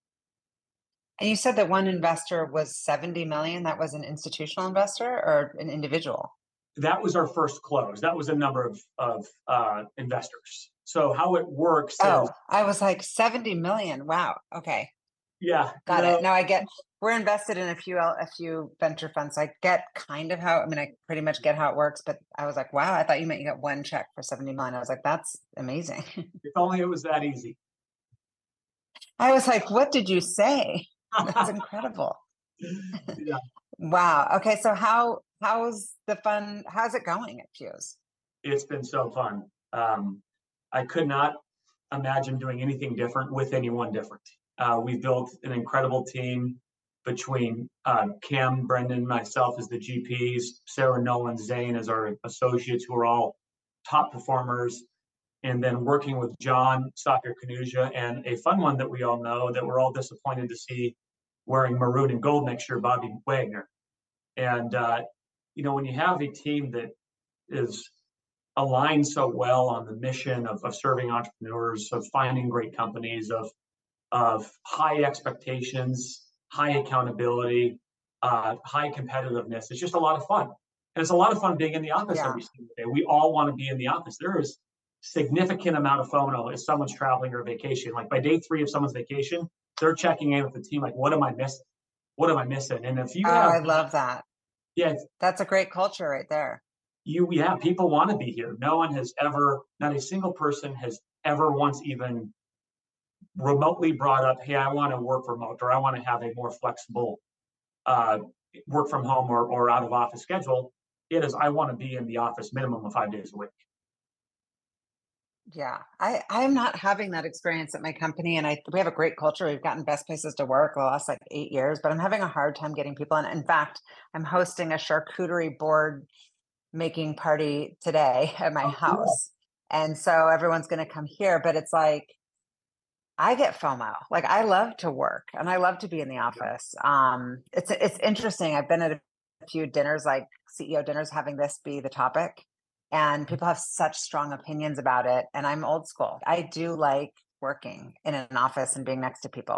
And you said that one investor was seventy million. That was an institutional investor or an individual? That was our first close. That was a number of, of uh, investors. So how it works Oh, is, I was like seventy million. Wow. Okay. Yeah. Got no, it. Now I get, we're invested in a few, a few venture funds. So I get kind of how, I mean, I pretty much get how it works, but I was like, wow, I thought you meant you got one check for seventy million. I was like, that's amazing. If only it was that easy. I was like, what did you say? That's incredible. Yeah. Wow. Okay. So how, how's the fun? How's it going at Fuse? It's been so fun. Um, I could not imagine doing anything different with anyone different. Uh, we've built an incredible team between uh, Cam, Brendan, myself as the G Ps, Sarah, Nolan, Zane as our associates, who are all top performers, and then working with John, Sakir Kanuja, and a fun one that we all know that we're all disappointed to see wearing maroon and gold next year, Bobby Wagner. And, uh, you know, when you have a team that is aligned so well on the mission of, of serving entrepreneurs, of finding great companies, of of high expectations, high accountability, uh, high competitiveness. It's just a lot of fun. And it's a lot of fun being in the office yeah. every single day. We all want to be in the office. There is significant amount of FOMO if someone's traveling or vacation. Like by day three of someone's vacation, they're checking in with the team like, what am I missing? What am I missing? And if you oh, have, I love that. Yeah. That's a great culture right there. You, yeah, people want to be here. No one has ever, not a single person has ever once even remotely brought up, hey, I want to work remote, or I want to have a more flexible uh, work from home or, or out of office schedule. It is, I want to be in the office minimum of five days a week. Yeah, I, I'm not having that experience at my company, and I we have a great culture. We've gotten best places to work the last like eight years, but I'm having a hard time getting people in. In fact, I'm hosting a charcuterie board making party today at my oh, house. Cool. And so everyone's going to come here, but it's like, I get FOMO. Like I love to work and I love to be in the office. Um, it's, it's interesting. I've been at a few dinners, like C E O dinners, having this be the topic, and people have such strong opinions about it. And I'm old school. I do like working in an office and being next to people.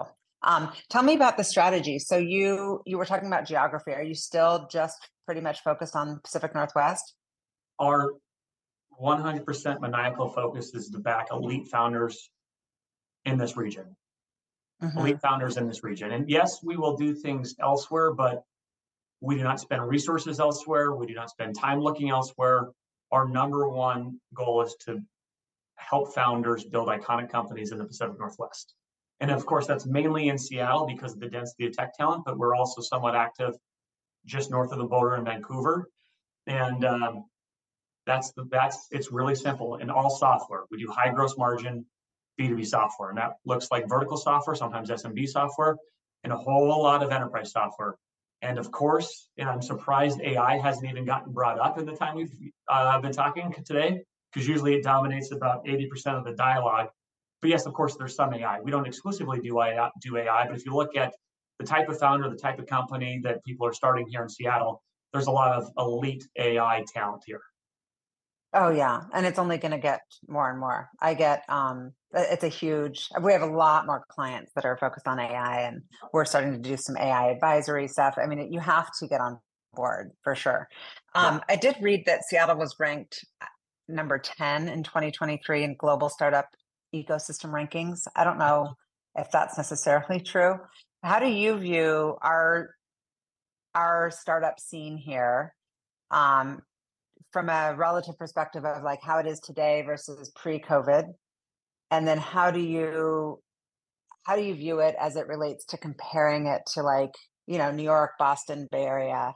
Um, tell me about the strategy. So you you were talking about geography. Are you still just pretty much focused on Pacific Northwest? Our one hundred percent maniacal focus is to back elite founders in this region, Mm-hmm. elite founders in this region. And yes, we will do things elsewhere, but we do not spend resources elsewhere. We do not spend time looking elsewhere. Our number one goal is to help founders build iconic companies in the Pacific Northwest. And of course, that's mainly in Seattle because of the density of tech talent, but we're also somewhat active just north of the border in Vancouver. And um, that's the that's it's really simple. In all software, we do high gross margin B two B software, and that looks like vertical software, sometimes S M B software, and a whole lot of enterprise software. And of course, and I'm surprised A I hasn't even gotten brought up in the time we've uh, been talking today, because usually it dominates about eighty percent of the dialogue. But yes, of course, there's some A I. We don't exclusively do A I, do A I, but if you look at the type of founder, the type of company that people are starting here in Seattle, there's a lot of elite A I talent here. Oh yeah, and it's only going to get more and more. I get um it's a huge we have a lot more clients that are focused on A I, and we're starting to do some A I advisory stuff. I mean, you have to get on board for sure. Yeah. Um, I did read that Seattle was ranked number ten in twenty twenty-three in global startup ecosystem rankings. I don't know if that's necessarily true. How do you view our our startup scene here? Um, from a relative perspective of like how it is today versus pre-COVID, and then how do you how do you view it as it relates to comparing it to, like, you know, New York, Boston, Bay Area,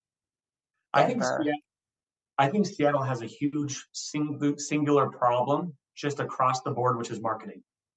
I think Denver? I think Seattle has a huge sing- singular problem just across the board, which is marketing.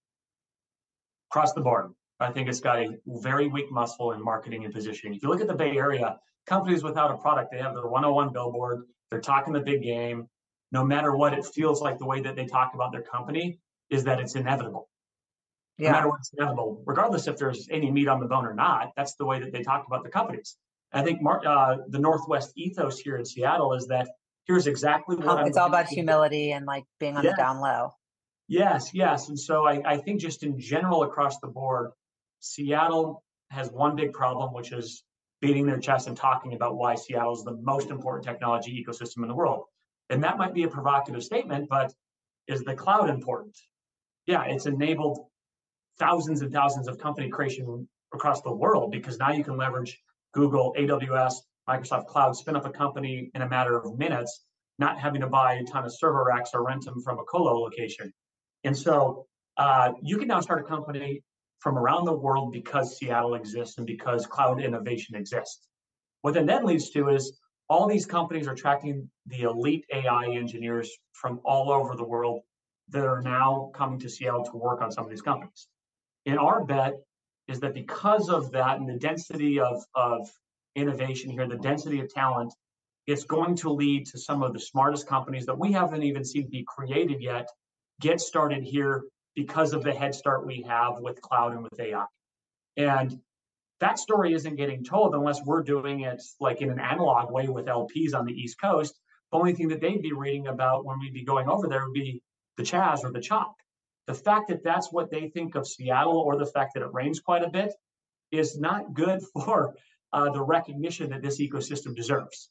Across the board, I think it's got a very weak muscle in marketing and positioning. If you look at the Bay Area, companies without a product, they have their one oh one billboard, they're talking the big game. No matter what, it feels like the way that they talk about their company is that it's inevitable. No Yeah. matter what, it's inevitable, regardless if there's any meat on the bone or not. That's the way that they talk about the companies. I think uh, the Northwest ethos here in Seattle is that here's exactly what I'm It's all going about to do. humility and like being on Yeah, the down low. yes, yes. And so I, I think just in general across the board, Seattle has one big problem, which is beating their chest and talking about why Seattle is the most important technology ecosystem in the world. And that might be a provocative statement, but is the cloud important? Yeah, it's enabled thousands and thousands of company creation across the world because now you can leverage Google, A W S, Microsoft Cloud, spin up a company in a matter of minutes, not having to buy a ton of server racks or rent them from a colo location. And so uh, you can now start a company from around the world because Seattle exists and because cloud innovation exists. What that then leads to is all these companies are attracting the elite A I engineers from all over the world that are now coming to Seattle to work on some of these companies. And our bet is that because of that and the density of, of innovation here, the density of talent, it's going to lead to some of the smartest companies that we haven't even seen be created yet get started here because of the head start we have with cloud and with A I. And that story isn't getting told unless we're doing it like in an analog way with L Ps on the East Coast. The only thing that they'd be reading about when we'd be going over there would be the Chaz or the Chop. The fact that that's what they think of Seattle, or the fact that it rains quite a bit, is not good for uh, the recognition that this ecosystem deserves.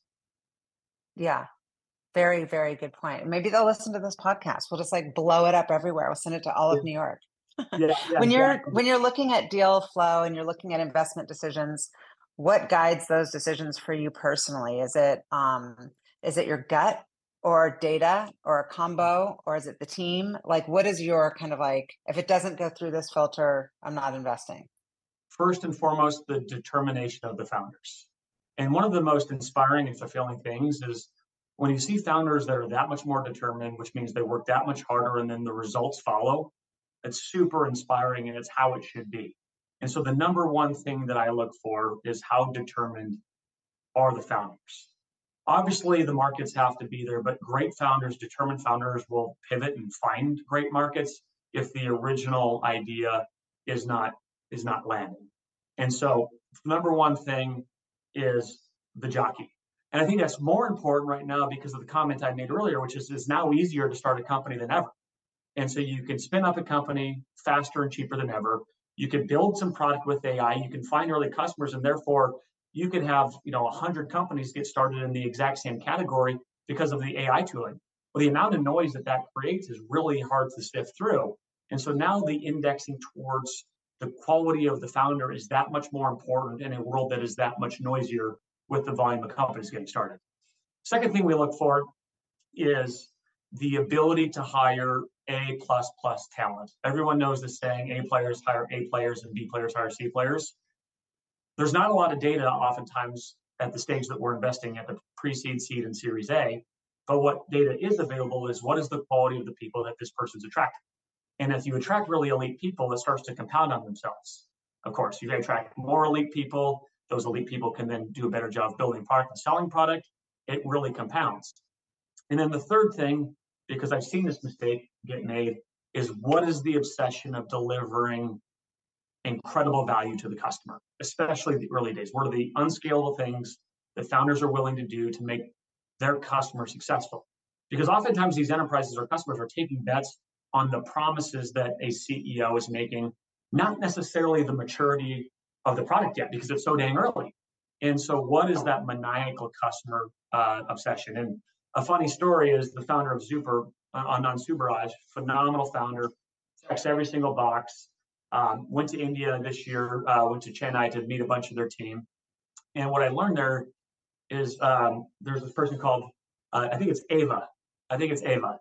Yeah. Very, very good point. Maybe they'll listen to this podcast. We'll just like blow it up everywhere. We'll send it to all of New York. Yeah, yeah, when you're exactly. when you're looking at deal flow and you're looking at investment decisions, what guides those decisions for you personally? Is it um, is it your gut or data or a combo, or is it the team? Like, what is your kind of like, if it doesn't go through this filter, I'm not investing? First and foremost, the determination of the founders. And one of the most inspiring and fulfilling things is when you see founders that are that much more determined, which means they work that much harder and then the results follow. It's super inspiring, and it's how it should be. And so the number one thing that I look for is how determined are the founders. Obviously, the markets have to be there, but great founders, determined founders will pivot and find great markets if the original idea is not is not landing. And so number one thing is the jockey. And I think that's more important right now because of the comment I made earlier, which is it's now easier to start a company than ever. And so you can spin up a company faster and cheaper than ever. You could build some product with A I, you can find early customers, and therefore you could have, you know, a hundred companies get started in the exact same category because of the A I tooling. Well, the amount of noise that that creates is really hard to sift through. And so now the indexing towards the quality of the founder is that much more important in a world that is that much noisier with the volume of companies getting started. Second thing we look for is the ability to hire A plus plus talent. Everyone knows the saying, A players hire A players and B players hire C players. There's not a lot of data oftentimes at the stage that we're investing at the pre-seed, seed, and Series A. But what data is available is what is the quality of the people that this person's attracting. And if you attract really elite people, it starts to compound on themselves. Of course, you attract more elite people. Those elite people can then do a better job building product and selling product. It really compounds. And then the third thing, because I've seen this mistake get made, is what is the obsession of delivering incredible value to the customer, especially the early days? What are the unscalable things that founders are willing to do to make their customer successful? Because oftentimes these enterprises or customers are taking bets on the promises that a C E O is making, not necessarily the maturity of the product yet, because it's so dang early. And so what is that maniacal customer uh, obsession? And a funny story is the founder of Zuper, uh, Anand Subaraj, phenomenal founder, checks every single box, um, went to India this year, uh, went to Chennai to meet a bunch of their team. And what I learned there is um, there's this person called, uh, I think it's Ava. I think it's Ava.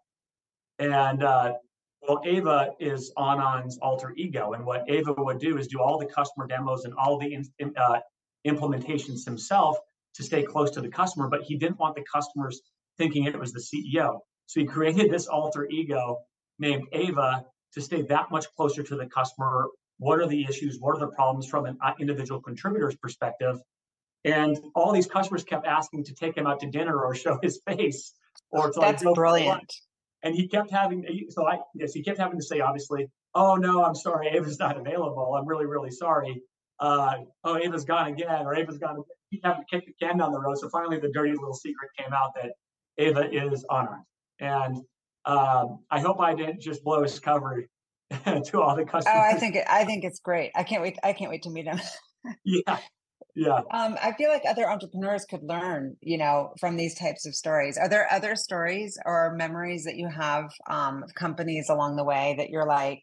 And uh, well, Ava is Anand's alter ego. And what Ava would do is do all the customer demos and all the in, uh, implementations himself to stay close to the customer, but he didn't want the customers thinking it was the C E O. So he created this alter ego named Ava to stay that much closer to the customer. What are the issues? What are the problems from an individual contributor's perspective? And all these customers kept asking to take him out to dinner or show his face or to That's like brilliant. And he kept having, so I, yes, he kept having to say, obviously, oh no, I'm sorry, Ava's not available. I'm really, really sorry. Uh, oh, Ava's gone again, or Ava's gone again. He kept to kick the can down the road. So finally, the dirty little secret came out that Ava is Anand. And um, I hope I didn't just blow his cover to all the customers. Oh, I think it, I think it's great. I can't wait. I can't wait to meet him. yeah. Yeah. Um, I feel like other entrepreneurs could learn, you know, from these types of stories. Are there other stories or memories that you have um, of companies along the way that you're like,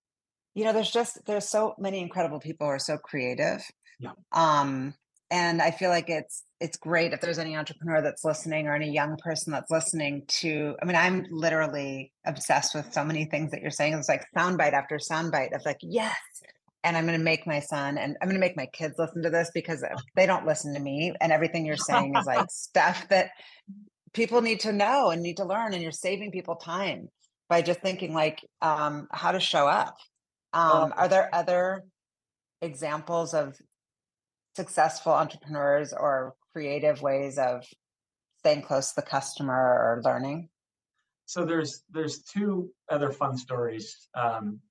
you know, there's just there's so many incredible people who are so creative. Yeah. Um, and I feel like it's it's great if there's any entrepreneur that's listening or any young person that's listening to. I mean, I'm literally obsessed with so many things that you're saying. It's like soundbite after soundbite of like, yes. And I'm going to make my son and I'm going to make my kids listen to this because they don't listen to me. And everything you're saying is like stuff that people need to know and need to learn. And you're saving people time by just thinking like um, how to show up. Um, are there other examples of successful entrepreneurs or creative ways of staying close to the customer or learning? So there's there's two other fun stories. Um,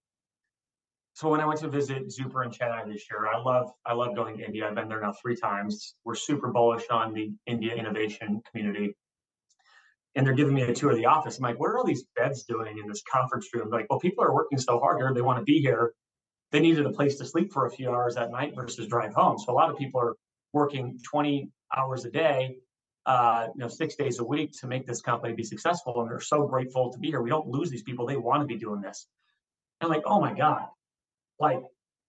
So when I went to visit Zuper in Chennai this year, I love I love going to India. I've been there now three times. We're super bullish on the India innovation community. And they're giving me a tour of the office. I'm like, what are all these beds doing in this conference room? Like, well, people are working so hard here. They want to be here. They needed a place to sleep for a few hours at night versus drive home. So a lot of people are working twenty hours a day, uh, you know, six days a week to make this company be successful. And they're so grateful to be here. We don't lose these people. They want to be doing this. I'm like, oh my God. Like,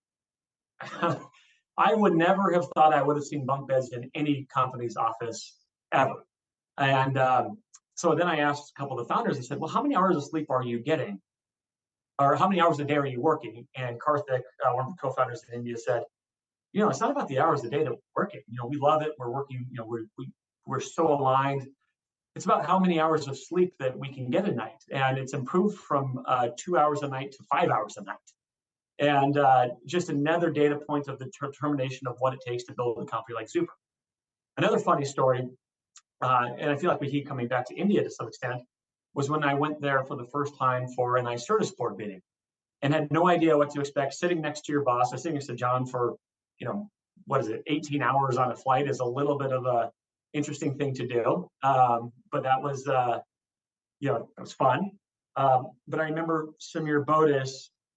I would never have thought I would have seen bunk beds in any company's office ever. And um, so then I asked a couple of the founders, I said, well, how many hours of sleep are you getting? Or how many hours a day are you working? And Karthik, uh, one of the co-founders in India, said, you know, it's not about the hours a day that we're working. You know, we love it. We're working, you know, we're, we, we're so aligned. It's about how many hours of sleep that we can get a night. And it's improved from uh, two hours a night to five hours a night. And uh, just another data point of the determination of what it takes to build a company like Zuper. Another funny story, uh, and I feel like we keep coming back to India to some extent, was when I went there for the first time for an iCertis board meeting and had no idea what to expect. Sitting next to your boss, I was sitting next to John for, you know, what is it, eighteen hours on a flight is a little bit of a interesting thing to do. Um, but that was, uh, you know, it was fun. Um, but I remember Samir Bodis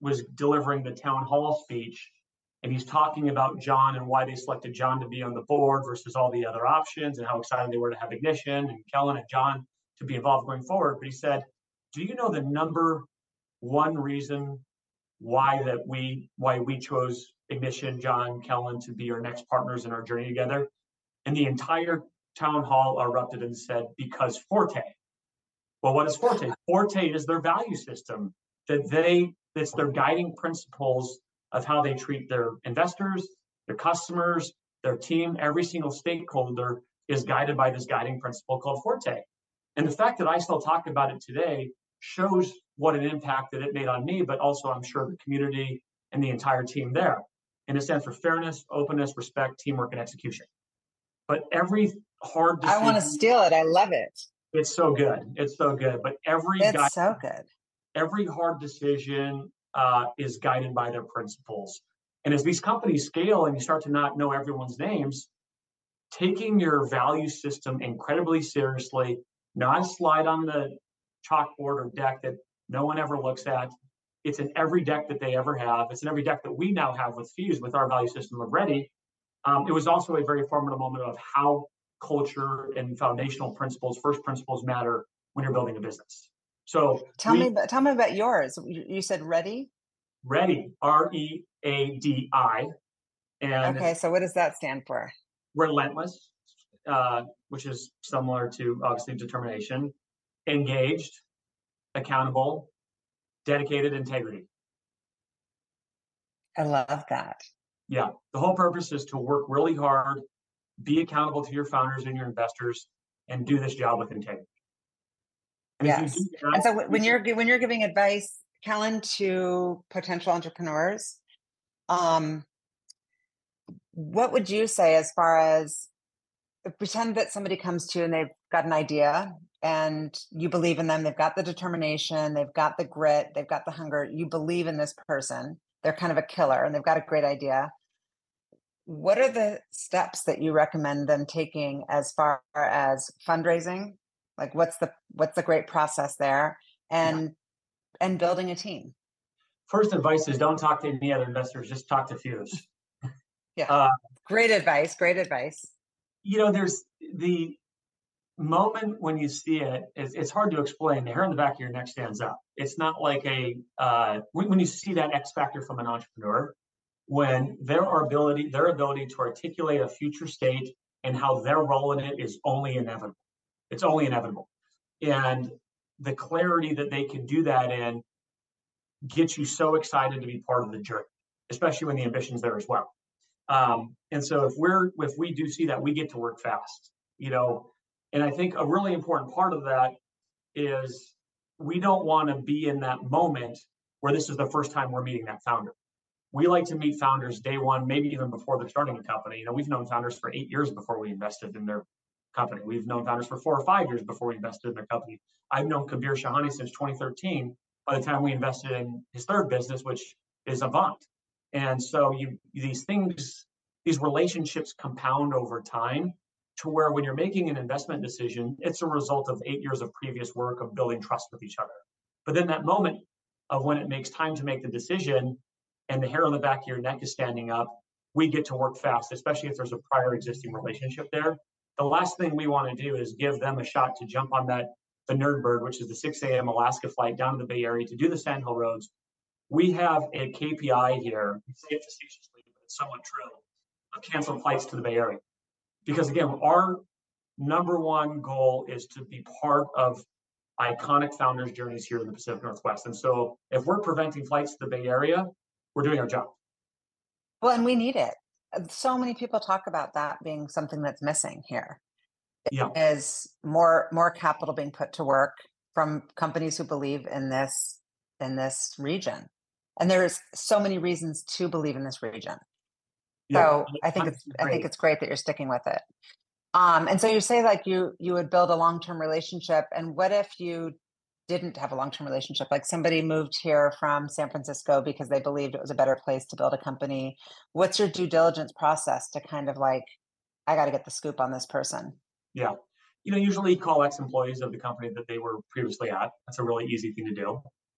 was delivering the town hall speech, and he's talking about John and why they selected John to be on the board versus all the other options, and how excited they were to have Ignition and Kellen and John to be involved going forward. But he said, do you know the number one reason why that we why we chose Ignition, John, Kellen to be our next partners in our journey together? And the entire town hall erupted and said, because Forte. Well, what is Forte? Forte is their value system that they, it's their guiding principles of how they treat their investors, their customers, their team. Every single stakeholder is guided by this guiding principle called Forte. And the fact that I still talk about it today shows what an impact that it made on me, but also I'm sure the community and the entire team there. And it stands for fairness, openness, respect, teamwork, and execution. But every hard decision, I want to steal it. I love it. It's so good. It's so good. But every it's guy, so good. Every hard decision uh, is guided by their principles. And as these companies scale and you start to not know everyone's names, taking your value system incredibly seriously, not a slide on the chalkboard or deck that no one ever looks at. It's in every deck that they ever have. It's in every deck that we now have with Fuse with our value system of Ready. Um, it was also a very formative moment of how culture and foundational principles, first principles matter when you're building a business. So tell we, me, about, tell me about yours. You, you said Ready? Ready, R E A D I. And okay, so what does that stand for? Relentless, uh, which is similar to obviously determination, engaged, accountable, dedicated, integrity. I love that. Yeah, the whole purpose is to work really hard, be accountable to your founders and your investors, and do this job with integrity. And yes. That, and so when you're when you're giving advice, Kellen, to potential entrepreneurs, um, what would you say as far as pretend that somebody comes to you and they've got an idea and you believe in them, they've got the determination, they've got the grit, they've got the hunger, you believe in this person, they're kind of a killer and they've got a great idea. What are the steps that you recommend them taking as far as fundraising? Like what's the what's the great process there, and yeah. and building a team? First advice is don't talk to any other investors, just talk to Fuse. Yeah, uh, great advice, great advice. You know, there's the moment when you see it, it's, it's hard to explain. The hair on the back of your neck stands up. It's not like a, uh, when, when you see that X factor from an entrepreneur, when their ability, their ability to articulate a future state and how their role in it is only inevitable. It's only inevitable. And the clarity that they can do that in gets you so excited to be part of the journey, especially when the ambition's there as well. Um, and so if we're, if we do see that, we get to work fast, you know, and I think a really important part of that is we don't want to be in that moment where this is the first time we're meeting that founder. We like to meet founders day one, maybe even before they're starting a company. You know, we've known founders for eight years before we invested in their company. We've known founders for four or five years before we invested in their company. I've known Kabir Shahani since twenty thirteen, by the time we invested in his third business, which is Avant. And so you these things, these relationships compound over time to where when you're making an investment decision, it's a result of eight years of previous work of building trust with each other. But then that moment of when it makes time to make the decision and the hair on the back of your neck is standing up, we get to work fast, especially if there's a prior existing relationship there. The last thing we want to do is give them a shot to jump on that, the Nerdbird, which is the six a.m. Alaska flight down to the Bay Area to do the Sandhill Roads. We have a K P I here, we say it facetiously, but it's somewhat true, of canceled flights to the Bay Area. Because again, our number one goal is to be part of iconic founders' journeys here in the Pacific Northwest. And so if we're preventing flights to the Bay Area, we're doing our job. Well, and we need it. So many people talk about that being something that's missing here. Yeah. Is more more capital being put to work from companies who believe in this in this region. And there's so many reasons to believe in this region. Yeah. So I think it's I think it's great that you're sticking with it. Um, and so you say like you you would build a long-term relationship. And what if you didn't have a long-term relationship? Like somebody moved here from San Francisco because they believed it was a better place to build a company. What's your due diligence process to kind of like, I got to get the scoop on this person? Yeah. You know, usually call ex-employees of the company that they were previously at. That's a really easy thing to do.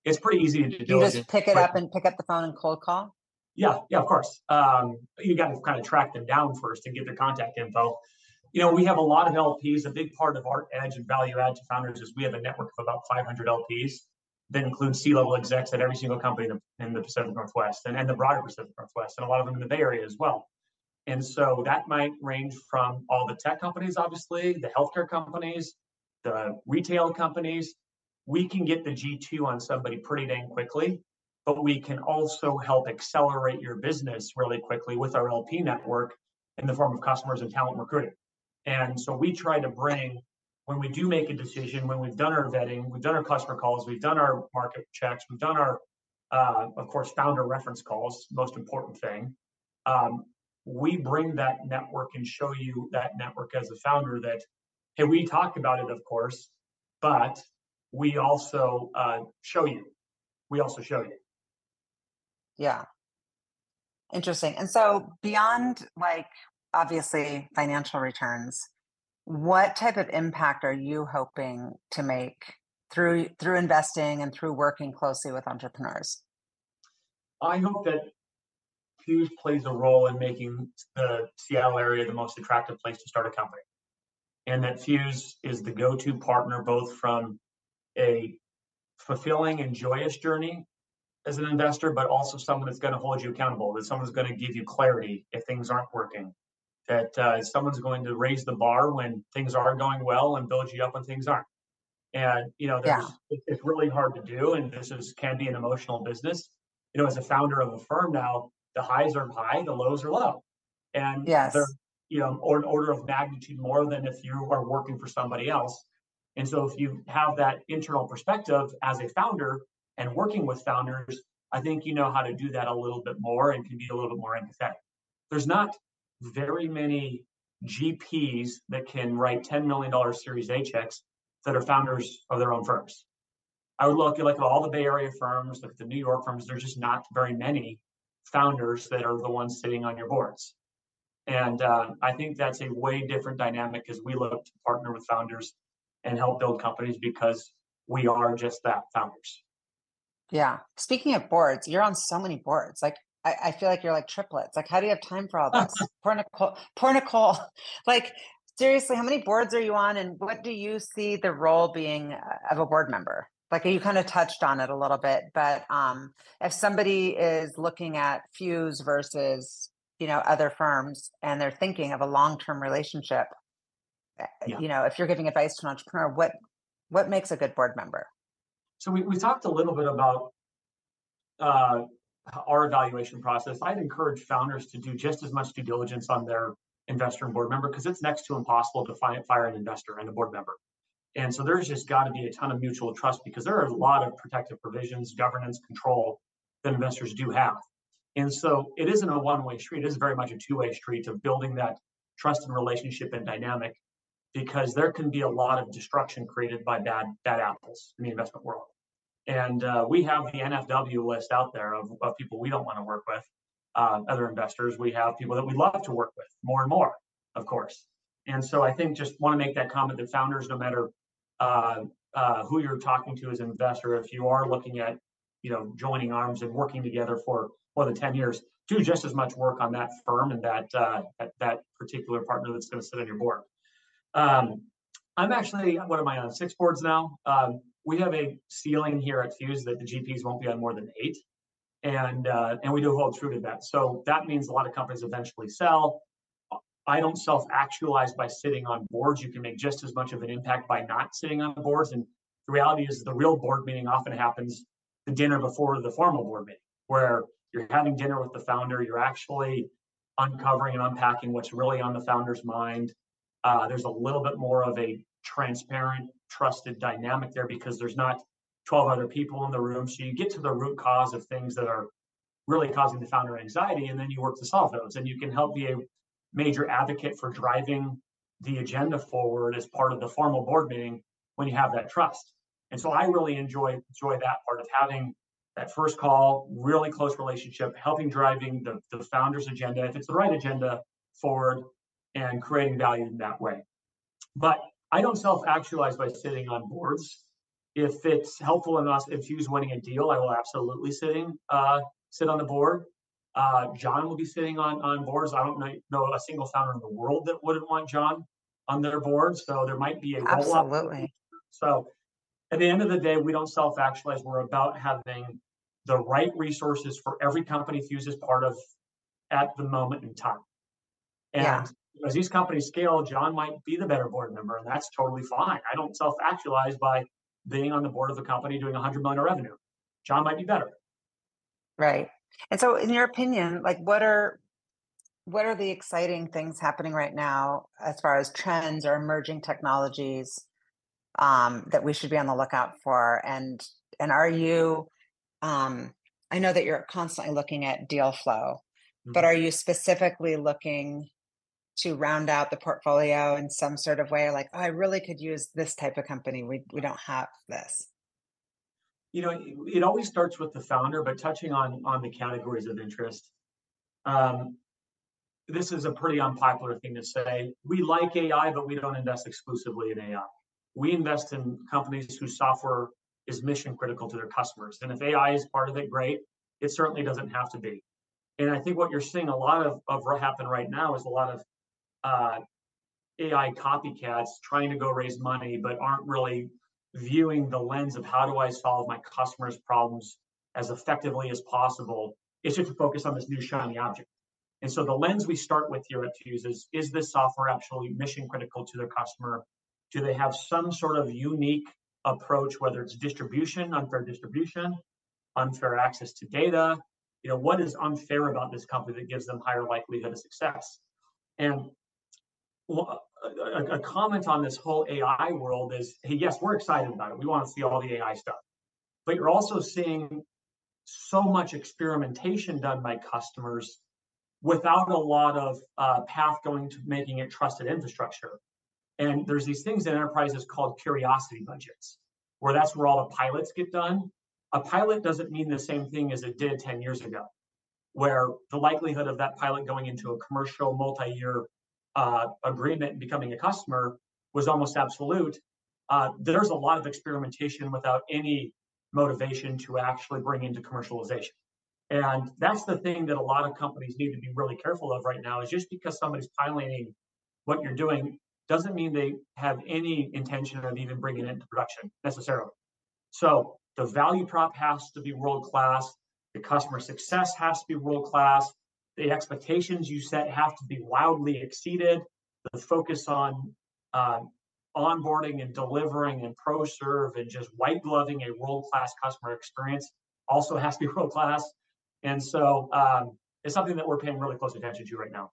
it's pretty easy to do You just diligence. pick it But up and pick up the phone and cold call? yeah, yeah, of course. Um, you got to kind of track them down first and get their contact info. You know, we have a lot of L Ps. A big part of our edge and value add to founders is we have a network of about five hundred L Ps that includes C-level execs at every single company in the, in the Pacific Northwest and, and the broader Pacific Northwest, and a lot of them in the Bay Area as well. And so that might range from all the tech companies, obviously, the healthcare companies, the retail companies. We can get the G two on somebody pretty dang quickly, but we can also help accelerate your business really quickly with our L P network in the form of customers and talent recruiting. And so we try to bring, when we do make a decision, when we've done our vetting, we've done our customer calls, we've done our market checks, we've done our, uh, of course, founder reference calls, most important thing. Um, we bring that network and show you that network as a founder that, hey, we talk about it, of course, but we also uh, show you. We also show you. Yeah. Interesting. And so beyond like obviously financial returns, what type of impact are you hoping to make through through investing and through working closely with entrepreneurs? I hope that Fuse plays a role in making the Seattle area the most attractive place to start a company, and that Fuse is the go-to partner both from a fulfilling and joyous journey as an investor, but also someone that's going to hold you accountable, that someone's going to give you clarity if things aren't working, that uh, someone's going to raise the bar when things are going well and build you up when things aren't. And, you know, Yeah. there's, it's really hard to do. And this is, can be an emotional business. You know, as a founder of a firm now, the highs are high, the lows are low. And they're, Yes. you know, or an order of magnitude more than if you are working for somebody else. And so if you have that internal perspective as a founder and working with founders, I think you know how to do that a little bit more and can be a little bit more empathetic. There's not very many G Ps that can write ten million dollars Series A checks that are founders of their own firms. I would look at like all the Bay Area firms, like the New York firms, there's just not very many founders that are the ones sitting on your boards. And uh, I think that's a way different dynamic as we look to partner with founders and help build companies because we are just that, founders. Yeah. Speaking of boards, you're on so many boards. Like I, I feel like you're like triplets. Like, how do you have time for all this? Poor Nicole, poor Nicole. Like, seriously, how many boards are you on? And what do you see the role being uh, of a board member? Like you kind of touched on it a little bit, but um, if somebody is looking at Fuse versus, you know, other firms and they're thinking of a long-term relationship, Yeah. you know, if you're giving advice to an entrepreneur, what what makes a good board member? So we, we talked a little bit about uh, our evaluation process. I'd encourage founders to do just as much due diligence on their investor and board member because it's next to impossible to find, fire an investor and a board member. And so there's just got to be a ton of mutual trust because there are a lot of protective provisions, governance, control that investors do have. And so it isn't a one-way street. It is very much a two-way street of building that trust and relationship and dynamic because there can be a lot of destruction created by bad bad apples in the investment world. And uh, we have the N F W list out there of, of people we don't want to work with, uh, other investors. We have people that we love to work with more and more, of course. And so I think just want to make that comment that founders, no matter uh, uh, who you're talking to as an investor, if you are looking at, you know, joining arms and working together for more than ten years, do just as much work on that firm and that uh, that, that particular partner that's going to sit on your board. Um, I'm actually, what am I on, six boards now? Um, we have a ceiling here at Fuse that the G Ps won't be on more than eight. And uh, and we do hold true to that. So that means a lot of companies eventually sell. I don't self-actualize by sitting on boards. You can make just as much of an impact by not sitting on boards. And the reality is the real board meeting often happens the dinner before the formal board meeting, where you're having dinner with the founder, you're actually uncovering and unpacking what's really on the founder's mind. Uh, there's a little bit more of a transparent, trusted dynamic there because there's not twelve other people in the room. So you get to the root cause of things that are really causing the founder anxiety, and then you work to solve those. And you can help be a major advocate for driving the agenda forward as part of the formal board meeting when you have that trust. And so I really enjoy enjoy that part of having that first call, really close relationship, helping driving the, the founder's agenda, if it's the right agenda, forward and creating value in that way. But I don't self-actualize by sitting on boards. If it's helpful enough, if Fuse winning a deal, I will absolutely sitting uh, sit on the board. Uh, John will be sitting on on boards. I don't know, know a single founder in the world that wouldn't want John on their board. So there might be a roll up. Absolutely. So at the end of the day, we don't self-actualize. We're about having the right resources for every company Fuse is part of at the moment in time. And Yeah. as these companies scale, John might be the better board member, and that's totally fine. I don't self-actualize by being on the board of a company doing one hundred million in revenue. John might be better. Right. And so in your opinion, like what are what are the exciting things happening right now as far as trends or emerging technologies um, that we should be on the lookout for? And and are you um, I know that you're constantly looking at deal flow, Mhm. but are you specifically looking to round out the portfolio in some sort of way? Like, oh, I really could use this type of company. We we don't have this. You know, it, it always starts with the founder, but touching on on the categories of interest. Um, this is a pretty unpopular thing to say. We like A I, but we don't invest exclusively in A I. We invest in companies whose software is mission critical to their customers. And if A I is part of it, great. It certainly doesn't have to be. And I think what you're seeing a lot of, of what happen right now is a lot of uh, A I copycats trying to go raise money, but aren't really viewing the lens of how do I solve my customers' problems as effectively as possible. It's just to focus on this new shiny object. And so the lens we start with here at Fuse is, is this software actually mission critical to their customer? Do they have some sort of unique approach, whether it's distribution, unfair distribution, unfair access to data? You know, what is unfair about this company that gives them higher likelihood of success? And well, a, a comment on this whole A I world is, hey, yes, we're excited about it. We want to see all the A I stuff. But you're also seeing so much experimentation done by customers without a lot of uh, path going to making it trusted infrastructure. And there's these things in enterprises called curiosity budgets, where that's where all the pilots get done. A pilot doesn't mean the same thing as it did ten years ago, where the likelihood of that pilot going into a commercial multi-year uh, agreement and becoming a customer was almost absolute. Uh, there's a lot of experimentation without any motivation to actually bring into commercialization. And that's the thing that a lot of companies need to be really careful of right now, is just because somebody's piloting what you're doing doesn't mean they have any intention of even bringing it into production necessarily. So the value prop has to be world-class. The customer success has to be world-class. The expectations you set have to be wildly exceeded. The focus on uh, onboarding and delivering and pro serve and just white gloving a world-class customer experience also has to be world-class. And so um, it's something that we're paying really close attention to right now.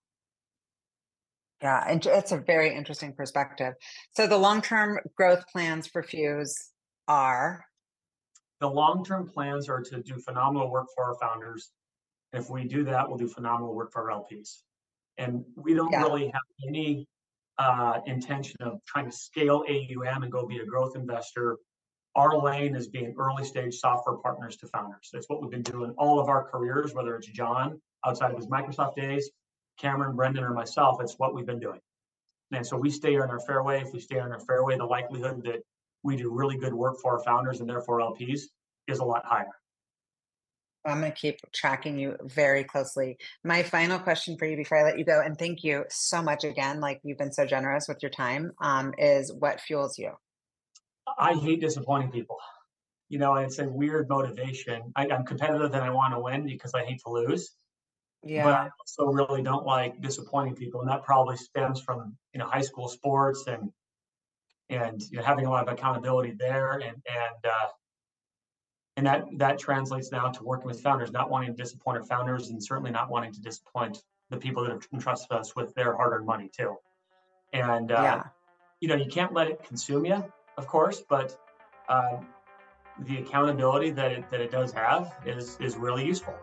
Yeah, and it's a very interesting perspective. So the long-term growth plans for Fuse are? The long-term plans are to do phenomenal work for our founders. If we do that, we'll do phenomenal work for our L Ps. And we don't Yeah. really have any uh, intention of trying to scale A U M and go be a growth investor. Our lane is being early stage software partners to founders. That's what we've been doing all of our careers, whether it's John outside of his Microsoft days, Cameron, Brendan, or myself. It's what we've been doing. And so we stay on our fairway. If we stay on our fairway, the likelihood that we do really good work for our founders and therefore L Ps is a lot higher. I'm going to keep tracking you very closely. My final question for you before I let you go, and thank you so much again, like you've been so generous with your time, um, is what fuels you? I hate disappointing people. You know, it's a weird motivation. I, I'm competitive and I want to win because I hate to lose. Yeah. But I also really don't like disappointing people. And that probably stems from, you know, high school sports and, and you know, having a lot of accountability there. And, and, uh, and that, that translates now to working with founders, not wanting to disappoint our founders and certainly not wanting to disappoint the people that have entrusted us with their hard-earned money too. And, uh, Yeah. you know, you can't let it consume you, of course, but um, the accountability that it, that it does have is, is really useful.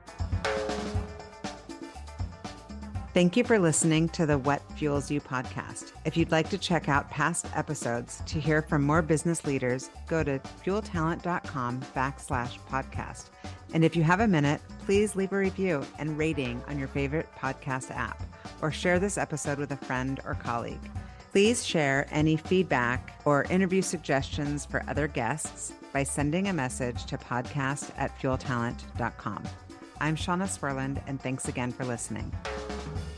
Thank you for listening to the What Fuels You podcast. If you'd like to check out past episodes to hear from more business leaders, go to fueltalent.com backslash podcast. And if you have a minute, please leave a review and rating on your favorite podcast app, or share this episode with a friend or colleague. Please share any feedback or interview suggestions for other guests by sending a message to podcast at fuel talent dot com. I'm Shauna Swerland, and thanks again for listening.